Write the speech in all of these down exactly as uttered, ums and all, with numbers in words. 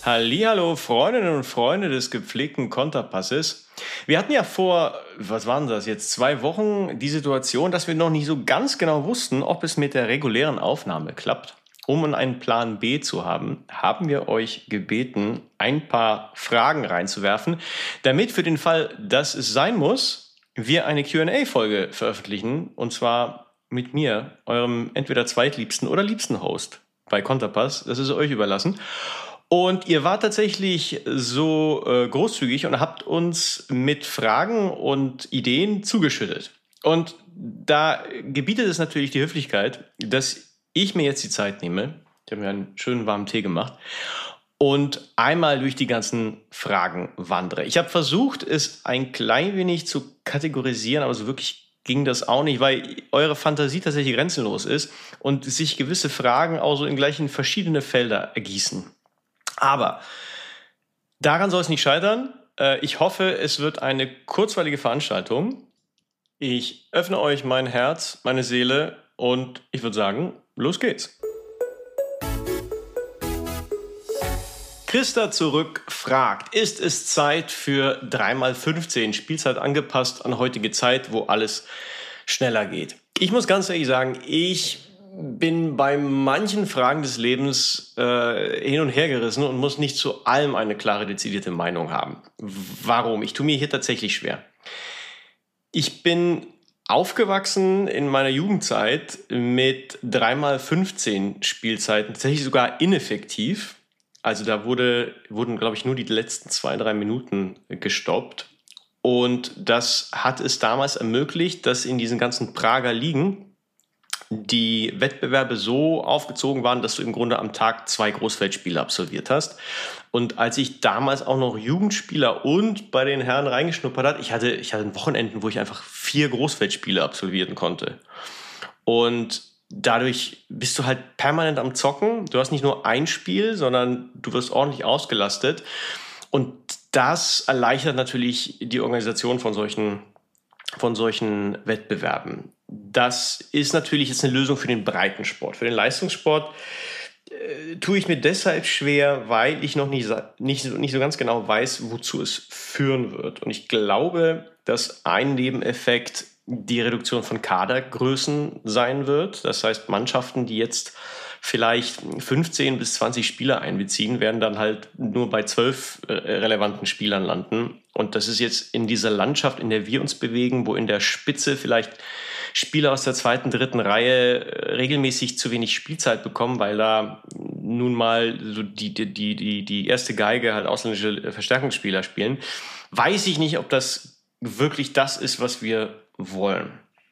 Hallihallo, Freundinnen und Freunde des gepflegten Konterpasses. Wir hatten ja vor, was waren das jetzt, zwei Wochen die Situation, dass wir noch nicht so ganz genau wussten, ob es mit der regulären Aufnahme klappt. Um einen Plan B zu haben, haben wir euch gebeten, ein paar Fragen reinzuwerfen, damit für den Fall, dass es sein muss, wir eine Q und A-Folge veröffentlichen, und zwar mit mir, eurem entweder zweitliebsten oder liebsten Host bei Konterpass. Das ist euch überlassen. Und ihr wart tatsächlich so äh, großzügig und habt uns mit Fragen und Ideen zugeschüttet. Und da gebietet es natürlich die Höflichkeit, dass ich mir jetzt die Zeit nehme, ich habe mir einen schönen warmen Tee gemacht, und einmal durch die ganzen Fragen wandere. Ich habe versucht, es ein klein wenig zu kategorisieren, aber so wirklich ging das auch nicht, weil eure Fantasie tatsächlich grenzenlos ist und sich gewisse Fragen auch so in gleich in verschiedene Felder ergießen. Aber daran soll es nicht scheitern. Ich hoffe, es wird eine kurzweilige Veranstaltung. Ich öffne euch mein Herz, meine Seele und ich würde sagen, los geht's. Christa zurück fragt, ist es Zeit für drei mal fünfzehn, Spielzeit angepasst an heutige Zeit, wo alles schneller geht? Ich muss ganz ehrlich sagen, ich bin bei manchen Fragen des Lebens äh, hin und her gerissen und muss nicht zu allem eine klare, dezidierte Meinung haben. Warum? Ich tue mir hier tatsächlich schwer. Ich bin aufgewachsen in meiner Jugendzeit mit drei mal fünfzehn Spielzeiten, tatsächlich sogar ineffektiv. Also da wurde, wurden, glaube ich, nur die letzten zwei, drei Minuten gestoppt. Und das hat es damals ermöglicht, dass in diesen ganzen Prager Ligen die Wettbewerbe so aufgezogen waren, dass du im Grunde am Tag zwei Großfeldspiele absolviert hast. Und als ich damals auch noch Jugendspieler und bei den Herren reingeschnuppert hat, ich hatte, ich hatte Wochenenden, wo ich einfach vier Großfeldspiele absolvieren konnte. Und dadurch bist du halt permanent am Zocken. Du hast nicht nur ein Spiel, sondern du wirst ordentlich ausgelastet. Und das erleichtert natürlich die Organisation von solchen, von solchen Wettbewerben. Das ist natürlich jetzt eine Lösung für den Breitensport. Für den Leistungssport äh, tue ich mir deshalb schwer, weil ich noch nicht, nicht, nicht so ganz genau weiß, wozu es führen wird. Und ich glaube, dass ein Nebeneffekt die Reduktion von Kadergrößen sein wird. Das heißt, Mannschaften, die jetzt vielleicht fünfzehn bis zwanzig Spieler einbeziehen, werden dann halt nur bei zwölf äh, relevanten Spielern landen. Und das ist jetzt in dieser Landschaft, in der wir uns bewegen, wo in der Spitze vielleicht Spieler aus der zweiten, dritten Reihe äh, regelmäßig zu wenig Spielzeit bekommen, weil da nun mal so die, die, die, die erste Geige halt ausländische Verstärkungsspieler spielen, weiß ich nicht, ob das wirklich das ist, was wir wollen.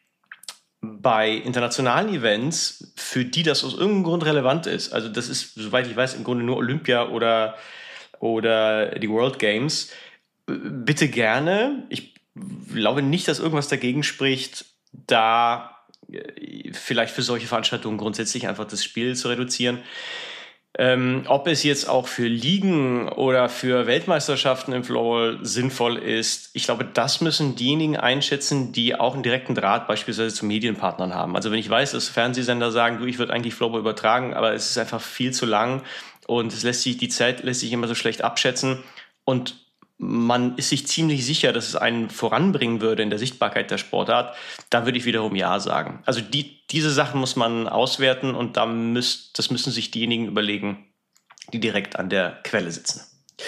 Bei internationalen Events, für die das aus irgendeinem Grund relevant ist, also das ist, soweit ich weiß, im Grunde nur Olympia oder, oder die World Games, bitte gerne. Ich glaube nicht, dass irgendwas dagegen spricht, da vielleicht für solche Veranstaltungen grundsätzlich einfach das Spiel zu reduzieren. Ähm, ob es jetzt auch für Ligen oder für Weltmeisterschaften im Floorball sinnvoll ist, ich glaube, das müssen diejenigen einschätzen, die auch einen direkten Draht beispielsweise zu Medienpartnern haben. Also wenn ich weiß, dass Fernsehsender sagen, du, ich würde eigentlich Floorball übertragen, aber es ist einfach viel zu lang und es lässt sich, die Zeit lässt sich immer so schlecht abschätzen und man ist sich ziemlich sicher, dass es einen voranbringen würde in der Sichtbarkeit der Sportart, dann würde ich wiederum Ja sagen. Also die, diese Sachen muss man auswerten und da müsst, das müssen sich diejenigen überlegen, die direkt an der Quelle sitzen.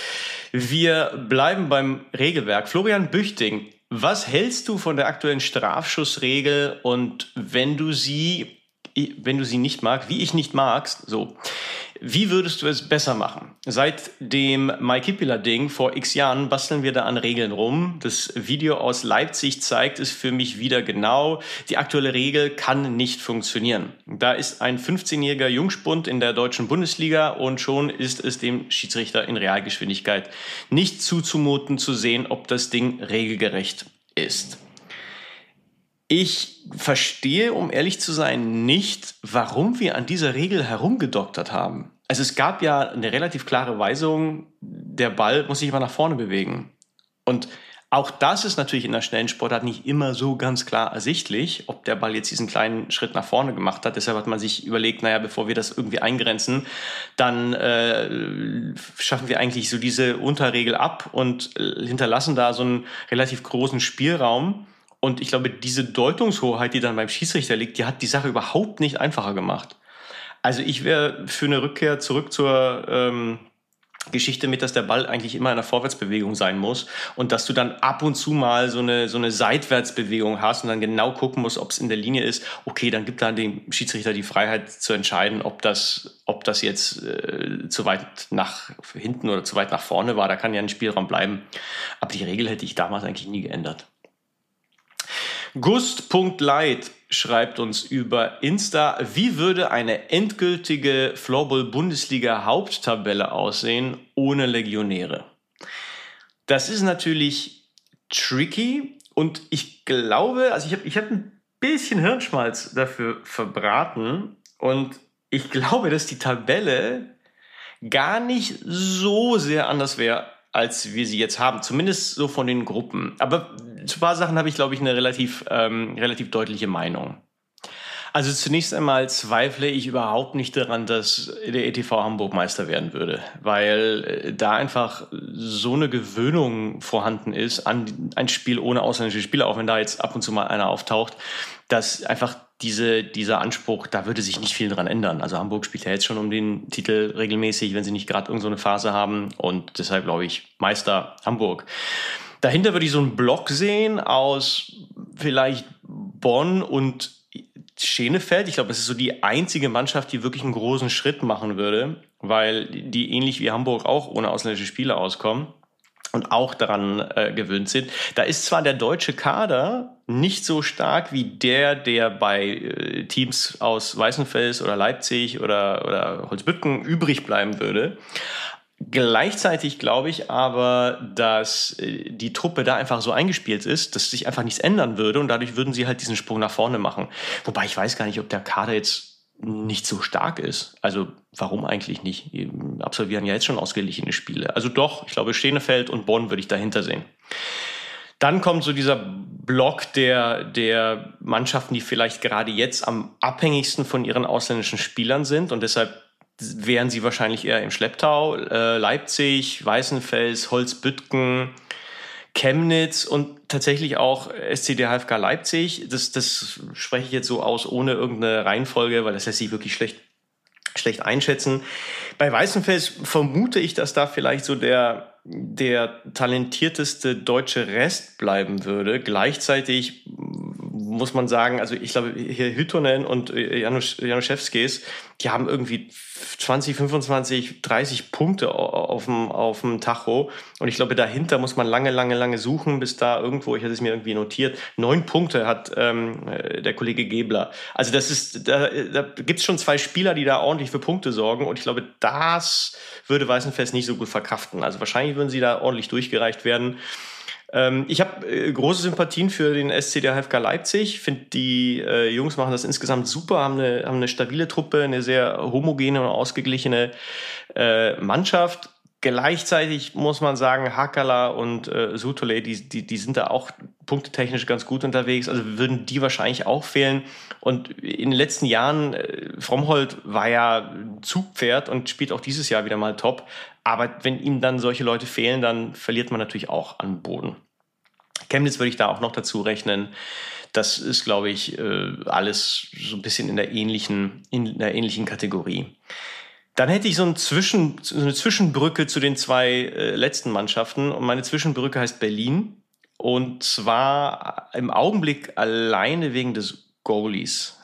Wir bleiben beim Regelwerk. Florian Büchting, was hältst du von der aktuellen Strafschussregel und wenn du sie, wenn du sie nicht magst, wie ich nicht magst, so, wie würdest du es besser machen? Seit dem MyKippila-Ding vor x Jahren basteln wir da an Regeln rum. Das Video aus Leipzig zeigt es für mich wieder genau. Die aktuelle Regel kann nicht funktionieren. Da ist ein fünfzehnjähriger Jungspund in der deutschen Bundesliga und schon ist es dem Schiedsrichter in Realgeschwindigkeit nicht zuzumuten zu sehen, ob das Ding regelgerecht ist. Ich verstehe, um ehrlich zu sein, nicht, warum wir an dieser Regel herumgedoktert haben. Also es gab ja eine relativ klare Weisung, der Ball muss sich immer nach vorne bewegen. Und Auch das ist natürlich in der schnellen Sportart nicht immer so ganz klar ersichtlich, ob der Ball jetzt diesen kleinen Schritt nach vorne gemacht hat. Deshalb hat man sich überlegt, naja, bevor wir das irgendwie eingrenzen, dann äh, schaffen wir eigentlich so diese Unterregel ab und hinterlassen da so einen relativ großen Spielraum. Und ich glaube, diese Deutungshoheit, die dann beim Schiedsrichter liegt, die hat die Sache überhaupt nicht einfacher gemacht. Also ich wäre für eine Rückkehr zurück zur ähm, Geschichte mit, dass der Ball eigentlich immer in einer Vorwärtsbewegung sein muss und dass du dann ab und zu mal so eine so eine Seitwärtsbewegung hast und dann genau gucken musst, ob es in der Linie ist. Okay, dann gibt dann dem Schiedsrichter die Freiheit zu entscheiden, ob das ob das jetzt äh, zu weit nach hinten oder zu weit nach vorne war. Da kann ja ein Spielraum bleiben. Aber die Regel hätte ich damals eigentlich nie geändert. Gust.Light schreibt uns über Insta, wie würde eine endgültige Floorball-Bundesliga-Haupttabelle aussehen ohne Legionäre? Das ist natürlich tricky und ich glaube, also ich habe ich hab ein bisschen Hirnschmalz dafür verbraten und ich glaube, dass die Tabelle gar nicht so sehr anders wäre, als wir sie jetzt haben. Zumindest so von den Gruppen. Aber zu ein paar Sachen habe ich, glaube ich, eine relativ, ähm, relativ deutliche Meinung. Also zunächst einmal zweifle ich überhaupt nicht daran, dass der E T V Hamburg Meister werden würde, weil da einfach so eine Gewöhnung vorhanden ist an ein Spiel ohne ausländische Spieler, auch wenn da jetzt ab und zu mal einer auftaucht, dass einfach diese, dieser Anspruch, da würde sich nicht viel dran ändern. Also Hamburg spielt ja jetzt schon um den Titel regelmäßig, wenn sie nicht gerade irgend so eine Phase haben und deshalb glaube ich Meister Hamburg. Dahinter würde ich so einen Block sehen aus vielleicht Bonn und Schenefeld. Ich glaube, das ist so die einzige Mannschaft, die wirklich einen großen Schritt machen würde, weil die ähnlich wie Hamburg auch ohne ausländische Spieler auskommen und auch daran äh, gewöhnt sind. Da ist zwar der deutsche Kader nicht so stark wie der, der bei äh, Teams aus Weißenfels oder Leipzig oder, oder Holzbüttgen übrig bleiben würde. Gleichzeitig glaube ich aber, dass die Truppe da einfach so eingespielt ist, dass sich einfach nichts ändern würde und dadurch würden sie halt diesen Sprung nach vorne machen. Wobei ich weiß gar nicht, ob der Kader jetzt nicht so stark ist. Also warum eigentlich nicht? Die absolvieren ja jetzt schon ausgeglichene Spiele. Also doch, ich glaube Schenefeld und Bonn würde ich dahinter sehen. Dann kommt so dieser Block der, der Mannschaften, die vielleicht gerade jetzt am abhängigsten von ihren ausländischen Spielern sind und deshalb wären sie wahrscheinlich eher im Schlepptau. Äh, Leipzig, Weißenfels, Holzbüttgen, Chemnitz und tatsächlich auch S C D H F K Leipzig. Das, das spreche ich jetzt so aus, ohne irgendeine Reihenfolge, weil das lässt sich wirklich schlecht, schlecht einschätzen. Bei Weißenfels vermute ich, dass da vielleicht so der, der talentierteste deutsche Rest bleiben würde. Gleichzeitig muss man sagen, also ich glaube, hier Hüttonen und Janusz, Januszewskis, die haben irgendwie zwanzig, fünfundzwanzig, dreißig Punkte auf dem, auf dem Tacho. Und ich glaube, dahinter muss man lange, lange, lange suchen, bis da irgendwo, ich hatte es mir irgendwie notiert, neun Punkte hat ähm, der Kollege Gebler. Also das ist, da, da gibt es schon zwei Spieler, die da ordentlich für Punkte sorgen. Und ich glaube, das würde Weißenfels nicht so gut verkraften. Also wahrscheinlich würden sie da ordentlich durchgereicht werden. Ich habe äh, große Sympathien für den S C D H F K Leipzig. Ich finde, die äh, Jungs machen das insgesamt super, haben eine, haben eine stabile Truppe, eine sehr homogene und ausgeglichene äh, Mannschaft. Gleichzeitig muss man sagen, Hakala und äh, Sutole, die, die, die sind da auch punktetechnisch ganz gut unterwegs. Also würden die wahrscheinlich auch fehlen. Und in den letzten Jahren, äh, Frommholt war ja ein Zugpferd und spielt auch dieses Jahr wieder mal top. Aber wenn ihm dann solche Leute fehlen, dann verliert man natürlich auch an Boden. Chemnitz würde ich da auch noch dazu rechnen. Das ist, glaube ich, alles so ein bisschen in der ähnlichen, in der ähnlichen Kategorie. Dann hätte ich so, ein Zwischen, so eine Zwischenbrücke zu den zwei äh, letzten Mannschaften. Und meine Zwischenbrücke heißt Berlin. Und zwar im Augenblick alleine wegen des Goalies.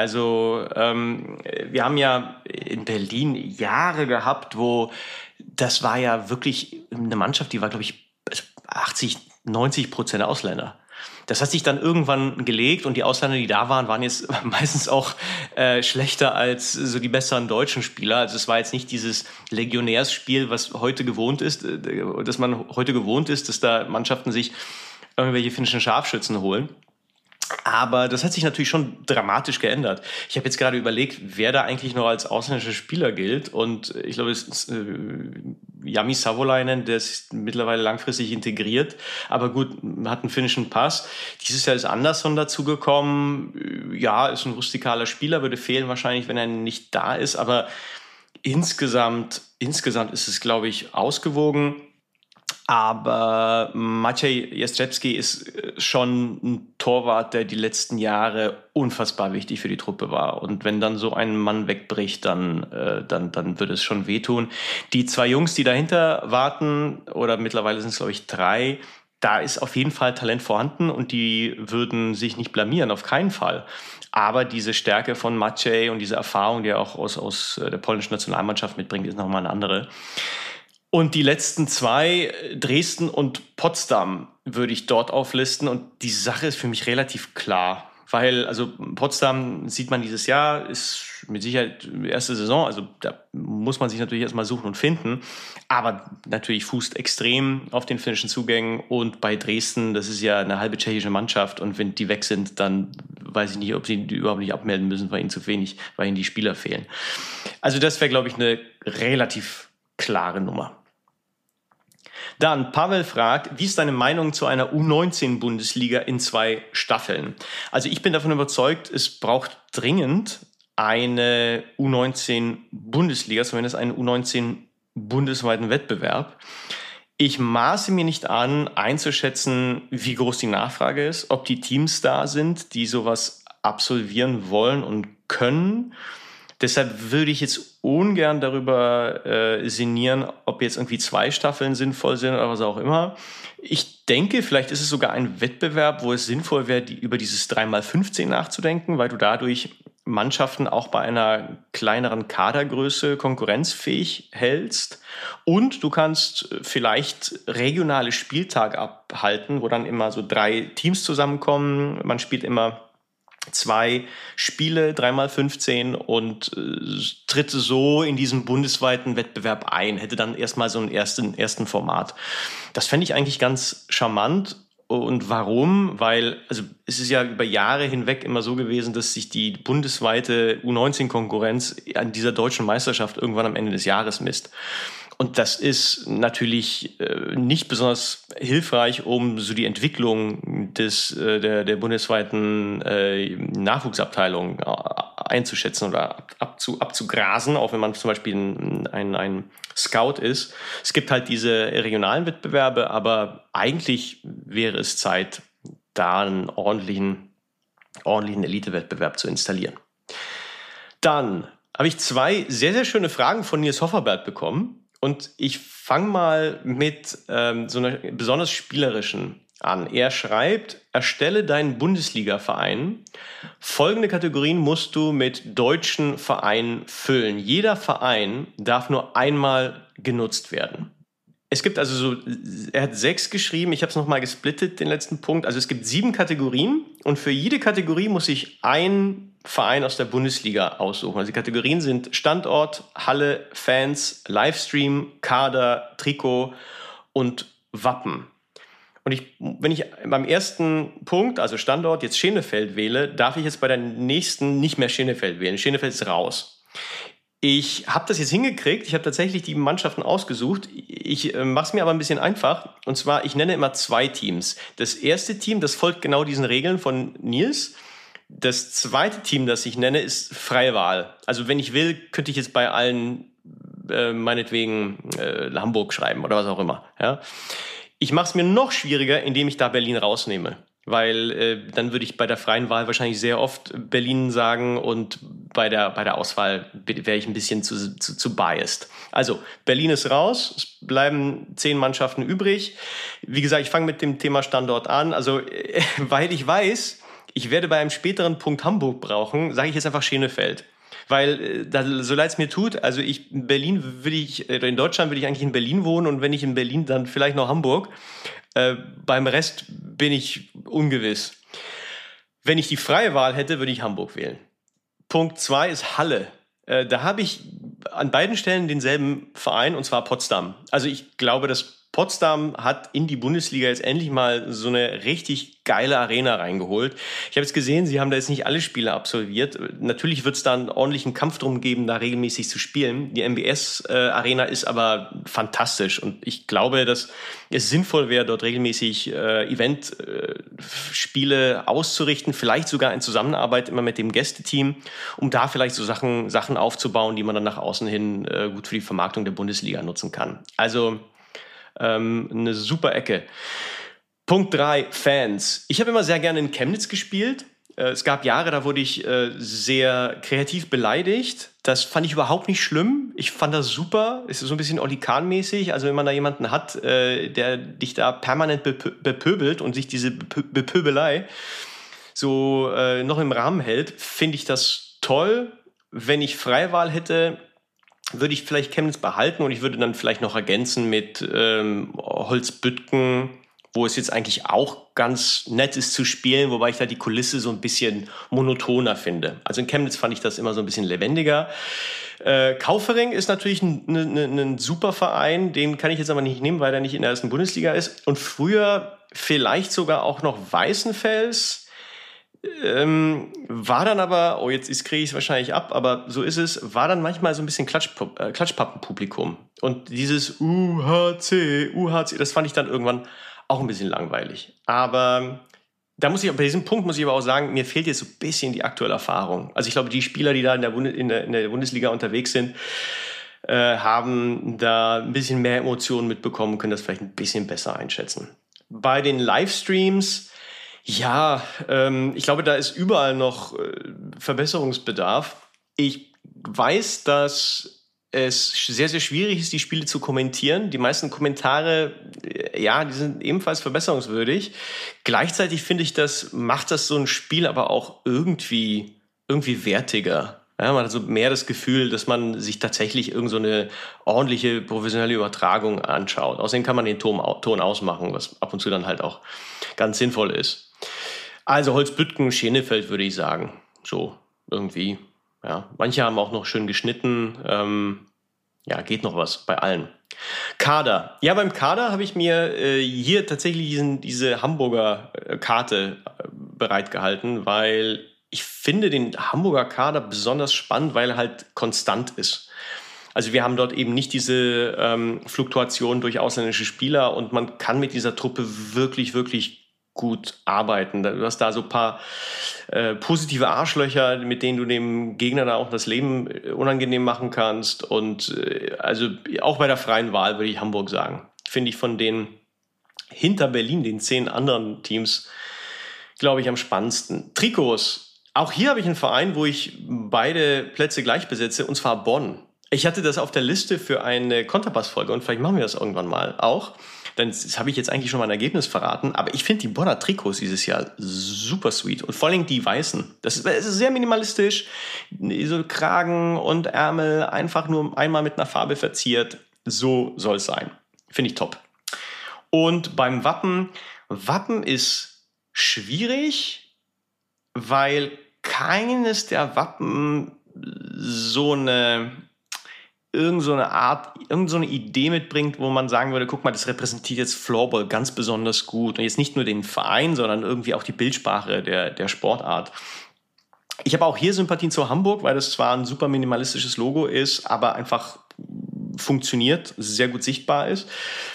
Also ähm, wir haben ja in Berlin Jahre gehabt, wo das war ja wirklich eine Mannschaft, die war, glaube ich, achtzig, neunzig Prozent Ausländer. Das hat sich dann irgendwann gelegt und die Ausländer, die da waren, waren jetzt meistens auch äh, schlechter als so die besseren deutschen Spieler. Also es war jetzt nicht dieses Legionärsspiel, was heute gewohnt ist, äh, dass man heute gewohnt ist, dass da Mannschaften sich irgendwelche finnischen Scharfschützen holen. Aber das hat sich natürlich schon dramatisch geändert. Ich habe jetzt gerade überlegt, wer da eigentlich noch als ausländischer Spieler gilt. Und ich glaube, es ist, äh, Jami Savolainen, der ist mittlerweile langfristig integriert, aber gut, hat einen finnischen Pass. Dieses Jahr ist Andersson dazugekommen. Ja, ist ein rustikaler Spieler, würde fehlen wahrscheinlich, wenn er nicht da ist, aber insgesamt, insgesamt ist es, glaube ich, ausgewogen. Aber Maciej Jastrzębski ist schon ein Torwart, der die letzten Jahre unfassbar wichtig für die Truppe war. Und wenn dann so ein Mann wegbricht, dann, äh, dann, dann wird es schon wehtun. Die zwei Jungs, die dahinter warten, oder mittlerweile sind es, glaube ich, drei, da ist auf jeden Fall Talent vorhanden und die würden sich nicht blamieren, auf keinen Fall. Aber diese Stärke von Maciej und diese Erfahrung, die er auch aus, aus der polnischen Nationalmannschaft mitbringt, ist nochmal eine andere. Und die letzten zwei, Dresden und Potsdam, würde ich dort auflisten. Und die Sache ist für mich relativ klar. Weil, also Potsdam sieht man dieses Jahr, ist mit Sicherheit die erste Saison. Also da muss man sich natürlich erstmal suchen und finden. Aber natürlich fußt extrem auf den finnischen Zugängen. Und bei Dresden, das ist ja eine halbe tschechische Mannschaft. Und wenn die weg sind, dann weiß ich nicht, ob sie die überhaupt nicht abmelden müssen, weil ihnen zu wenig, weil ihnen die Spieler fehlen. Also das wäre, glaube ich, eine relativ klare Nummer. Dann, Pavel fragt, wie ist deine Meinung zu einer U neunzehn Bundesliga in zwei Staffeln? Also ich bin davon überzeugt, es braucht dringend eine U neunzehn Bundesliga, zumindest einen U neunzehn bundesweiten Wettbewerb. Ich maße mir nicht an, einzuschätzen, wie groß die Nachfrage ist, ob die Teams da sind, die sowas absolvieren wollen und können. Deshalb würde ich jetzt ungern darüber äh, sinnieren, ob jetzt irgendwie zwei Staffeln sinnvoll sind oder was auch immer. Ich denke, vielleicht ist es sogar ein Wettbewerb, wo es sinnvoll wäre, die, über dieses drei mal fünfzehn nachzudenken, weil du dadurch Mannschaften auch bei einer kleineren Kadergröße konkurrenzfähig hältst. Und du kannst vielleicht regionale Spieltage abhalten, wo dann immer so drei Teams zusammenkommen. Man spielt immer zwei Spiele, drei mal fünfzehn und äh, tritt so in diesem bundesweiten Wettbewerb ein, hätte dann erstmal so einen ersten, ersten Format. Das fände ich eigentlich ganz charmant. Und warum? Weil, also es ist ja über Jahre hinweg immer so gewesen, dass sich die bundesweite U neunzehn Konkurrenz an dieser deutschen Meisterschaft irgendwann am Ende des Jahres misst. Und das ist natürlich äh, nicht besonders hilfreich, um so die Entwicklung des, äh, der, der bundesweiten äh, Nachwuchsabteilung einzuschätzen oder abzu, abzugrasen, auch wenn man zum Beispiel ein, ein, ein Scout ist. Es gibt halt diese regionalen Wettbewerbe, aber eigentlich wäre es Zeit, da einen ordentlichen, ordentlichen Elite-Wettbewerb zu installieren. Dann habe ich zwei sehr, sehr schöne Fragen von Nils Hofferberg bekommen. Und ich fange mal mit ähm, so einer besonders spielerischen an. Er schreibt, erstelle deinen Bundesliga-Verein. Folgende Kategorien musst du mit deutschen Vereinen füllen. Jeder Verein darf nur einmal genutzt werden. Es gibt also so, er hat sechs geschrieben, ich habe es nochmal gesplittet, den letzten Punkt. Also es gibt sieben Kategorien und für jede Kategorie muss ich ein Verein aus der Bundesliga aussuchen. Also die Kategorien sind Standort, Halle, Fans, Livestream, Kader, Trikot und Wappen. Und ich, wenn ich beim ersten Punkt, also Standort, jetzt Schenefeld wähle, darf ich jetzt bei der nächsten nicht mehr Schenefeld wählen. Schenefeld ist raus. Ich habe das jetzt hingekriegt. Ich habe tatsächlich die Mannschaften ausgesucht. Ich äh, mache es mir aber ein bisschen einfach. Und zwar, ich nenne immer zwei Teams. Das erste Team, das folgt genau diesen Regeln von Nils. Das zweite Team, das ich nenne, ist freie Wahl. Also wenn ich will, könnte ich jetzt bei allen äh, meinetwegen äh, Hamburg schreiben oder was auch immer. Ja? Ich mache es mir noch schwieriger, indem ich da Berlin rausnehme. Weil äh, dann würde ich bei der freien Wahl wahrscheinlich sehr oft Berlin sagen und bei der, bei der Auswahl wäre ich ein bisschen zu, zu, zu biased. Also Berlin ist raus, es bleiben zehn Mannschaften übrig. Wie gesagt, ich fange mit dem Thema Standort an. Also äh, weil ich weiß, ich werde bei einem späteren Punkt Hamburg brauchen, sage ich jetzt einfach Schenefeld. Weil, äh, so leid es mir tut, also ich, in Berlin würde ich, oder in Deutschland würde ich eigentlich in Berlin wohnen und wenn nicht in Berlin, dann vielleicht noch Hamburg. Äh, beim Rest bin ich ungewiss. Wenn ich die freie Wahl hätte, würde ich Hamburg wählen. Punkt zwei ist Halle. Äh, da habe ich an beiden Stellen denselben Verein, und zwar Potsdam. Also ich glaube, dass Potsdam hat in die Bundesliga jetzt endlich mal so eine richtig geile Arena reingeholt. Ich habe jetzt gesehen, sie haben da jetzt nicht alle Spiele absolviert. Natürlich wird es da einen ordentlichen Kampf drum geben, da regelmäßig zu spielen. Die M B S-Arena äh, ist aber fantastisch und ich glaube, dass es sinnvoll wäre, dort regelmäßig äh, Event-Spiele äh, auszurichten, vielleicht sogar in Zusammenarbeit immer mit dem Gästeteam, um da vielleicht so Sachen, Sachen aufzubauen, die man dann nach außen hin äh, gut für die Vermarktung der Bundesliga nutzen kann. Also ähm, eine super Ecke. Punkt drei, Fans. Ich habe immer sehr gerne in Chemnitz gespielt. Äh, es gab Jahre, da wurde ich äh, sehr kreativ beleidigt. Das fand ich überhaupt nicht schlimm. Ich fand das super. Es ist so ein bisschen Oli Kahn-mäßig. Also wenn man da jemanden hat, äh, der dich da permanent bepö- bepöbelt und sich diese Bepö- Bepöbelei so äh, noch im Rahmen hält, finde ich das toll. Wenn ich Freiwahl hätte, würde ich vielleicht Chemnitz behalten und ich würde dann vielleicht noch ergänzen mit ähm, Holzbüttgen, wo es jetzt eigentlich auch ganz nett ist zu spielen, wobei ich da die Kulisse so ein bisschen monotoner finde. Also in Chemnitz fand ich das immer so ein bisschen lebendiger. Äh, Kaufering ist natürlich ein, ein, ein super Verein, den kann ich jetzt aber nicht nehmen, weil er nicht in der ersten Bundesliga ist. Und früher vielleicht sogar auch noch Weißenfels. Ähm, war dann aber, oh jetzt kriege ich es wahrscheinlich ab, aber so ist es, war dann manchmal so ein bisschen Klatsch, äh, Klatschpappenpublikum. Und dieses U H C, U H C, das fand ich dann irgendwann auch ein bisschen langweilig. Aber da muss ich, bei diesem Punkt muss ich aber auch sagen, mir fehlt jetzt so ein bisschen die aktuelle Erfahrung. Also ich glaube, die Spieler, die da in der, Bundes- in der, in der Bundesliga unterwegs sind, äh, haben da ein bisschen mehr Emotionen mitbekommen, können das vielleicht ein bisschen besser einschätzen. Bei den Livestreams, ja, ähm, ich glaube, da ist überall noch äh, Verbesserungsbedarf. Ich weiß, dass es sehr, sehr schwierig ist, die Spiele zu kommentieren. Die meisten Kommentare, äh, ja, die sind ebenfalls verbesserungswürdig. Gleichzeitig finde ich, das macht das so ein Spiel aber auch irgendwie, irgendwie wertiger. Ja, man hat so mehr das Gefühl, dass man sich tatsächlich irgend so eine ordentliche, professionelle Übertragung anschaut. Außerdem kann man den Ton, Ton ausmachen, was ab und zu dann halt auch ganz sinnvoll ist. Also Holzbüttgen, Schenefeld würde ich sagen. So, irgendwie. Ja. Manche haben auch noch schön geschnitten. Ähm, ja, geht noch was bei allen. Kader. Ja, beim Kader habe ich mir äh, hier tatsächlich diesen, diese Hamburger äh, Karte äh, bereitgehalten, weil ich finde den Hamburger Kader besonders spannend, weil er halt konstant ist. Also wir haben dort eben nicht diese ähm, Fluktuation durch ausländische Spieler und man kann mit dieser Truppe wirklich, wirklich gut arbeiten. Du hast da so ein paar äh, positive Arschlöcher, mit denen du dem Gegner da auch das Leben unangenehm machen kannst. Und äh, also auch bei der freien Wahl würde ich Hamburg sagen. Finde ich von den hinter Berlin, den zehn anderen Teams, glaube ich, am spannendsten. Trikots. Auch hier habe ich einen Verein, wo ich beide Plätze gleich besetze, und zwar Bonn. Ich hatte das auf der Liste für eine Konterpass-Folge und vielleicht machen wir das irgendwann mal auch. Denn das habe ich jetzt eigentlich schon mal ein Ergebnis verraten. Aber ich finde die Bonner Trikots dieses Jahr super sweet. Und vor allem die weißen. Das ist, das ist sehr minimalistisch. So Kragen und Ärmel einfach nur einmal mit einer Farbe verziert. So soll es sein. Finde ich top. Und beim Wappen. Wappen ist schwierig, weil keines der Wappen so eine... irgend so eine Art, irgend so eine Idee mitbringt, wo man sagen würde, guck mal, das repräsentiert jetzt Floorball ganz besonders gut. Und jetzt nicht nur den Verein, sondern irgendwie auch die Bildsprache der, der Sportart. Ich habe auch hier Sympathien zu Hamburg, weil das zwar ein super minimalistisches Logo ist, aber einfach funktioniert, sehr gut sichtbar ist.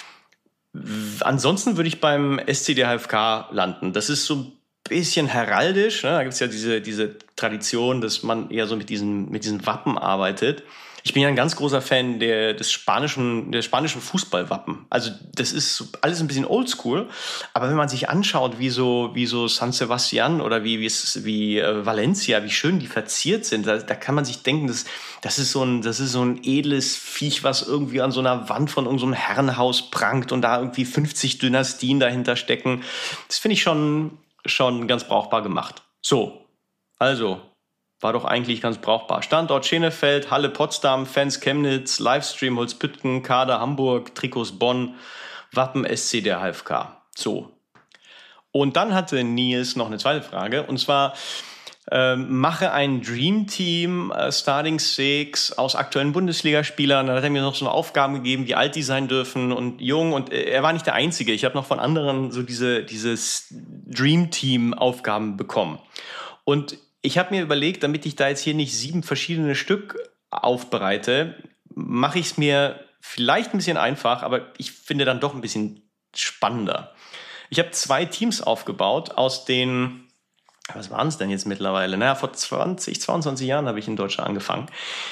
Ansonsten würde ich beim S C D H F K landen. Das ist so ein bisschen heraldisch. Ne? Da gibt es ja diese, diese Tradition, dass man eher so mit diesen, mit diesen Wappen arbeitet. Ich bin ja ein ganz großer Fan der, des spanischen, der spanischen Fußballwappen. Also das ist alles ein bisschen oldschool, aber wenn man sich anschaut, wie so, wie so San Sebastian oder wie, wie, wie äh, Valencia, wie schön die verziert sind, da, da kann man sich denken, das, das, ist so ein, das ist so ein edles Viech, was irgendwie an so einer Wand von irgendeinem Herrenhaus prangt und da irgendwie fünfzig Dynastien dahinter stecken. Das finde ich schon, schon ganz brauchbar gemacht. So, also... war doch eigentlich ganz brauchbar. Standort Schenefeld, Halle Potsdam, Fans Chemnitz, Livestream Holzpüttgen, Kader Hamburg, Trikots Bonn, Wappen S C der H F K. So. Und dann hatte Nils noch eine zweite Frage. Und zwar, Ähm, mache ein Dream Team, äh, Starting Six aus aktuellen Bundesligaspielern. Dann hat er mir noch so Aufgaben gegeben, wie alt die sein dürfen und jung. Und äh, er war nicht der Einzige. Ich habe noch von anderen so diese dieses Dream Team Aufgaben bekommen. Und ich habe mir überlegt, damit ich da jetzt hier nicht sieben verschiedene Stück aufbereite, mache ich es mir vielleicht ein bisschen einfach, aber ich finde dann doch ein bisschen spannender. Ich habe zwei Teams aufgebaut aus den was waren es denn jetzt mittlerweile? Naja, vor zwanzig, zweiundzwanzig Jahren habe ich in Deutschland angefangen.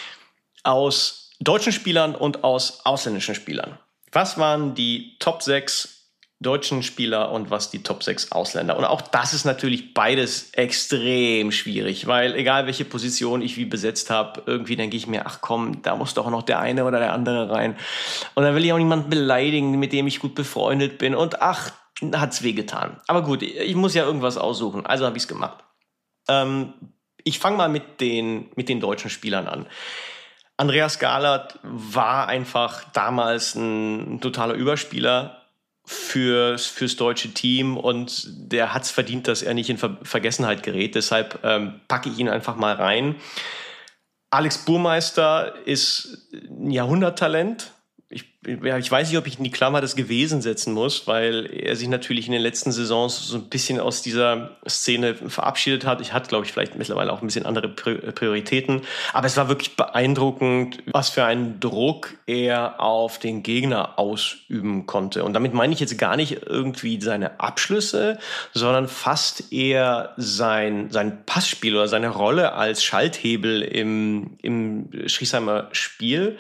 Aus deutschen Spielern und aus ausländischen Spielern. Was waren die Top sechs deutschen Spieler und was die Top sechs Ausländer? Und auch das ist natürlich beides extrem schwierig, weil egal welche Position ich wie besetzt habe, irgendwie denke ich mir, ach komm, da muss doch noch der eine oder der andere rein. Und dann will ich auch niemanden beleidigen, mit dem ich gut befreundet bin. Und ach, hat's wehgetan. Aber gut, ich muss ja irgendwas aussuchen. Also habe ich es gemacht. Ähm, ich fange mal mit den, mit den deutschen Spielern an. Andreas Gahlert war einfach damals ein, ein totaler Überspieler fürs, fürs deutsche Team und der hat es verdient, dass er nicht in Ver- Vergessenheit gerät. Deshalb ähm, packe ich ihn einfach mal rein. Alex Burmeister ist ein Jahrhunderttalent. Ich, ja, ich weiß nicht, ob ich in die Klammer das gewesen setzen muss, weil er sich natürlich in den letzten Saisons so ein bisschen aus dieser Szene verabschiedet hat. Ich hatte, glaube ich, vielleicht mittlerweile auch ein bisschen andere Prioritäten. Aber es war wirklich beeindruckend, was für einen Druck er auf den Gegner ausüben konnte. Und damit meine ich jetzt gar nicht irgendwie seine Abschlüsse, sondern fast eher sein, sein Passspiel oder seine Rolle als Schalthebel im, im Schriesheimer Spiel.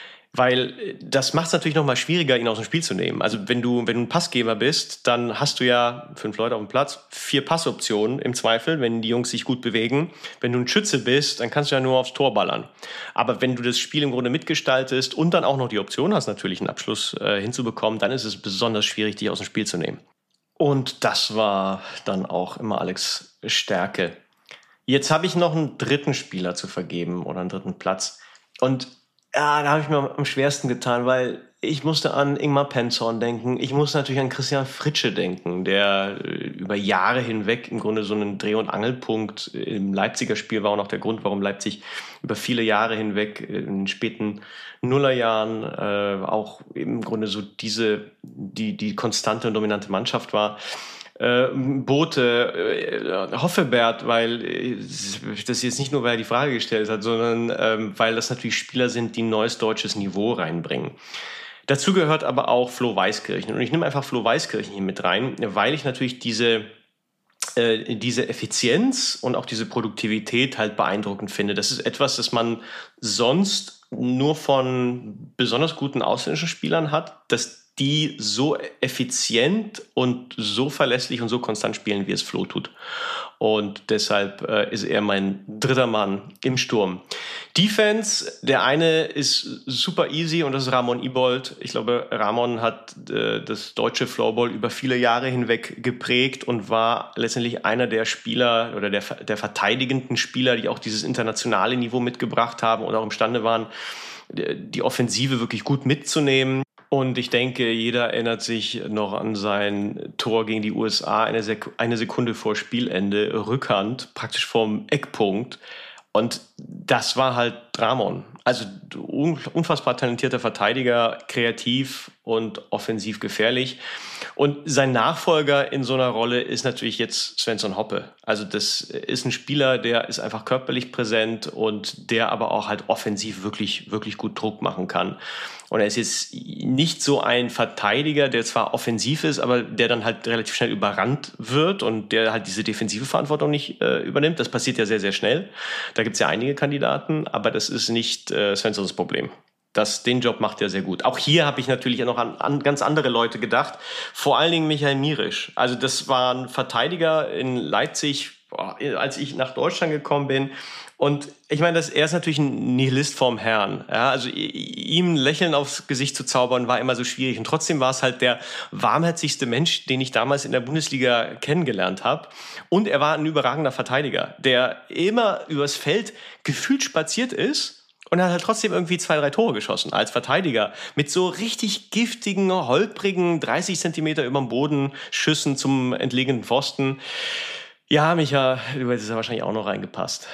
Weil das macht es natürlich noch mal schwieriger, ihn aus dem Spiel zu nehmen. Also wenn du, wenn du ein Passgeber bist, dann hast du ja fünf Leute auf dem Platz, vier Passoptionen im Zweifel, wenn die Jungs sich gut bewegen. Wenn du ein Schütze bist, dann kannst du ja nur aufs Tor ballern. Aber wenn du das Spiel im Grunde mitgestaltest und dann auch noch die Option hast, natürlich einen Abschluss äh, hinzubekommen, dann ist es besonders schwierig, dich aus dem Spiel zu nehmen. Und das war dann auch immer Alex' Stärke. Jetzt habe ich noch einen dritten Spieler zu vergeben oder einen dritten Platz. Und ja, da habe ich mir am schwersten getan, weil ich musste an Ingmar Penzorn denken. Ich musste natürlich an Christian Fritzsche denken, der über Jahre hinweg im Grunde so ein Dreh- und Angelpunkt im Leipziger Spiel war und auch der Grund, warum Leipzig über viele Jahre hinweg in den späten Nullerjahren äh, auch im Grunde so diese, die, die konstante und dominante Mannschaft war. Äh, Bote, äh, Hoffebert, weil äh, das jetzt nicht nur, weil er die Frage gestellt hat, sondern ähm, weil das natürlich Spieler sind, die ein neues deutsches Niveau reinbringen. Dazu gehört aber auch Flo Weiskirchen. Und ich nehme einfach Flo Weiskirchen hier mit rein, weil ich natürlich diese, äh, diese Effizienz und auch diese Produktivität halt beeindruckend finde. Das ist etwas, das man sonst nur von besonders guten ausländischen Spielern hat, dass die so effizient und so verlässlich und so konstant spielen, wie es Flo tut. Und deshalb äh, ist er mein dritter Mann im Sturm. Defense, der eine ist super easy und das ist Ramon Ibold. Ich glaube, Ramon hat äh, das deutsche Floorball über viele Jahre hinweg geprägt und war letztendlich einer der Spieler oder der, der verteidigenden Spieler, die auch dieses internationale Niveau mitgebracht haben und auch imstande waren, die Offensive wirklich gut mitzunehmen. Und ich denke, jeder erinnert sich noch an sein Tor gegen die U S A, eine, Sek- eine Sekunde vor Spielende, Rückhand, praktisch vorm Eckpunkt. Und das war halt Ramon. Also unfassbar talentierter Verteidiger, kreativ und offensiv gefährlich. Und sein Nachfolger in so einer Rolle ist natürlich jetzt Svensson Hoppe. Also das ist ein Spieler, der ist einfach körperlich präsent und der aber auch halt offensiv wirklich, wirklich gut Druck machen kann. Und er ist jetzt nicht so ein Verteidiger, der zwar offensiv ist, aber der dann halt relativ schnell überrannt wird und der halt diese defensive Verantwortung nicht äh, übernimmt. Das passiert ja sehr, sehr schnell. Da gibt es ja einige Kandidaten, aber das ist nicht äh, Svenssons Problem. Das, den Job macht er sehr gut. Auch hier habe ich natürlich noch an, an ganz andere Leute gedacht. Vor allen Dingen Michael Mirisch. Also das war ein Verteidiger in Leipzig, boah, als ich nach Deutschland gekommen bin. Und ich meine, das, er ist natürlich ein Nihilist vorm Herrn. Ja, also ihm ein Lächeln aufs Gesicht zu zaubern, war immer so schwierig. Und trotzdem war es halt der warmherzigste Mensch, den ich damals in der Bundesliga kennengelernt habe. Und er war ein überragender Verteidiger, der immer übers Feld gefühlt spaziert ist. Und er hat halt trotzdem irgendwie zwei, drei Tore geschossen als Verteidiger. Mit so richtig giftigen, holprigen, dreißig Zentimeter über dem Boden Schüssen zum entlegenen Pfosten. Ja, Micha, du hättest ja wahrscheinlich auch noch reingepasst.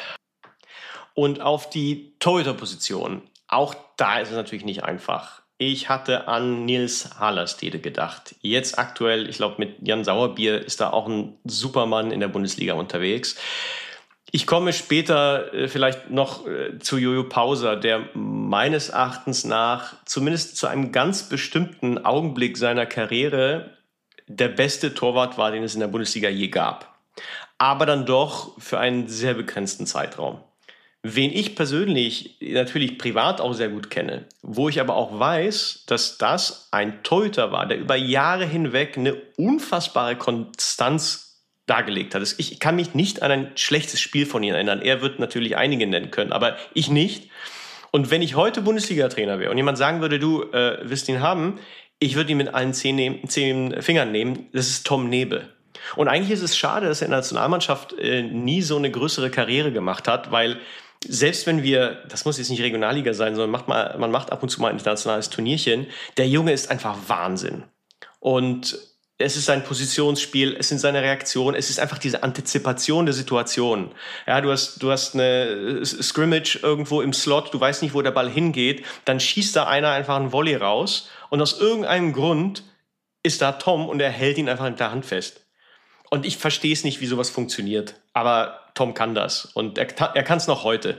Und auf die Torhüterposition, auch da ist es natürlich nicht einfach. Ich hatte an Nils Hallerstede gedacht. Jetzt aktuell, ich glaube, mit Jan Sauerbier ist da auch ein Supermann in der Bundesliga unterwegs. Ich komme später äh, vielleicht noch äh, zu Jojo Pauser, der meines Erachtens nach zumindest zu einem ganz bestimmten Augenblick seiner Karriere der beste Torwart war, den es in der Bundesliga je gab. Aber dann doch für einen sehr begrenzten Zeitraum. Wen ich persönlich natürlich privat auch sehr gut kenne, wo ich aber auch weiß, dass das ein Torhüter war, der über Jahre hinweg eine unfassbare Konstanz dargelegt hat. Ich kann mich nicht an ein schlechtes Spiel von ihm erinnern. Er wird natürlich einige nennen können, aber ich nicht. Und wenn ich heute Bundesliga-Trainer wäre und jemand sagen würde, du äh, willst ihn haben, ich würde ihn mit allen zehn, nehmen, zehn Fingern nehmen, das ist Tom Nebel. Und eigentlich ist es schade, dass er in der Nationalmannschaft äh, nie so eine größere Karriere gemacht hat, weil selbst wenn wir, das muss jetzt nicht Regionalliga sein, sondern macht mal, man macht ab und zu mal ein internationales Turnierchen, der Junge ist einfach Wahnsinn. Und es ist sein Positionsspiel, es sind seine Reaktionen, es ist einfach diese Antizipation der Situation. Ja, du hast, du hast eine Scrimmage irgendwo im Slot, du weißt nicht, wo der Ball hingeht, dann schießt da einer einfach einen Volley raus und aus irgendeinem Grund ist da Tom und er hält ihn einfach in der Hand fest. Und ich verstehe es nicht, wie sowas funktioniert. Aber Tom kann das. Und er, er kann es noch heute.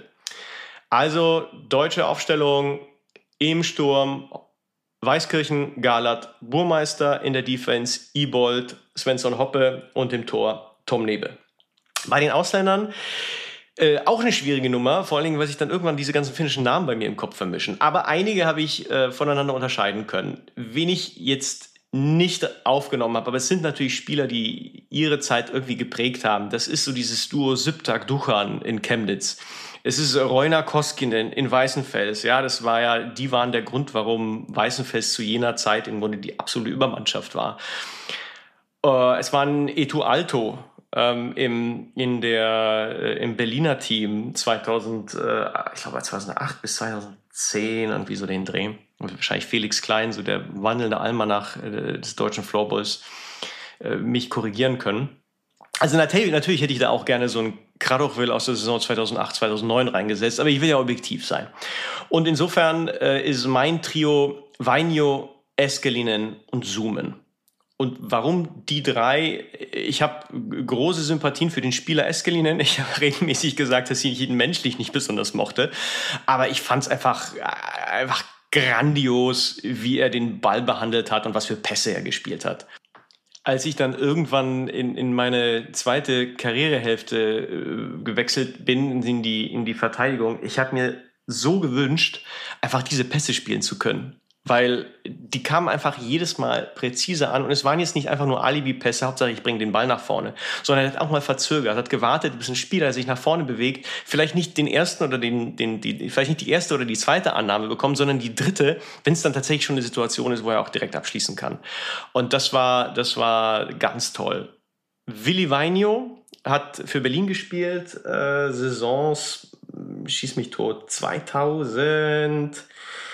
Also deutsche Aufstellung im Sturm. Weißkirchen, Galert, Burmeister in der Defense, Ibold, Svensson Hoppe und im Tor Tom Nebel. Bei den Ausländern äh, auch eine schwierige Nummer. Vor allen Dingen, weil sich dann irgendwann diese ganzen finnischen Namen bei mir im Kopf vermischen. Aber einige habe ich äh, voneinander unterscheiden können. Wen ich jetzt nicht aufgenommen habe, aber es sind natürlich Spieler, die ihre Zeit irgendwie geprägt haben. Das ist so dieses Duo Sübtak-Duchan in Chemnitz. Es ist Reuner Koskinen in Weißenfels. Ja, das war ja, die waren der Grund, warum Weißenfels zu jener Zeit im Grunde die absolute Übermannschaft war. Äh, es war ein Etu Alto ähm, im, in der, äh, im Berliner Team zweitausend, äh, ich glaube zweitausendacht bis zweitausendzehn, irgendwie so den Dreh. Und wahrscheinlich Felix Klein, so der wandelnde Almanach äh, des deutschen Floorballs, äh, mich korrigieren können. Also natürlich, natürlich hätte ich da auch gerne so einen Kradochwil aus der Saison zweitausendacht, zweitausendneun reingesetzt, aber ich will ja objektiv sein. Und insofern äh, ist mein Trio Vainio, Eskelinen und Zoomen. Und warum die drei? Ich habe große Sympathien für den Spieler Eskelinen. Ich habe regelmäßig gesagt, dass ich ihn menschlich nicht besonders mochte. Aber ich fand es einfach, einfach grandios, wie er den Ball behandelt hat und was für Pässe er gespielt hat. Als ich dann irgendwann in, in meine zweite Karrierehälfte äh, gewechselt bin in die, in die Verteidigung, ich habe mir so gewünscht, einfach diese Pässe spielen zu können. Weil die kamen einfach jedes Mal präzise an und es waren jetzt nicht einfach nur Alibi-Pässe, Hauptsache ich bringe den Ball nach vorne, sondern er hat auch mal verzögert, hat gewartet, bis ein Spieler sich nach vorne bewegt, vielleicht nicht den ersten oder den, den, die, vielleicht nicht die erste oder die zweite Annahme bekommt, sondern die dritte, wenn es dann tatsächlich schon eine Situation ist, wo er auch direkt abschließen kann. Und das war, das war ganz toll. Willi Vainio hat für Berlin gespielt, äh, Saisons, schieß mich tot, zweitausend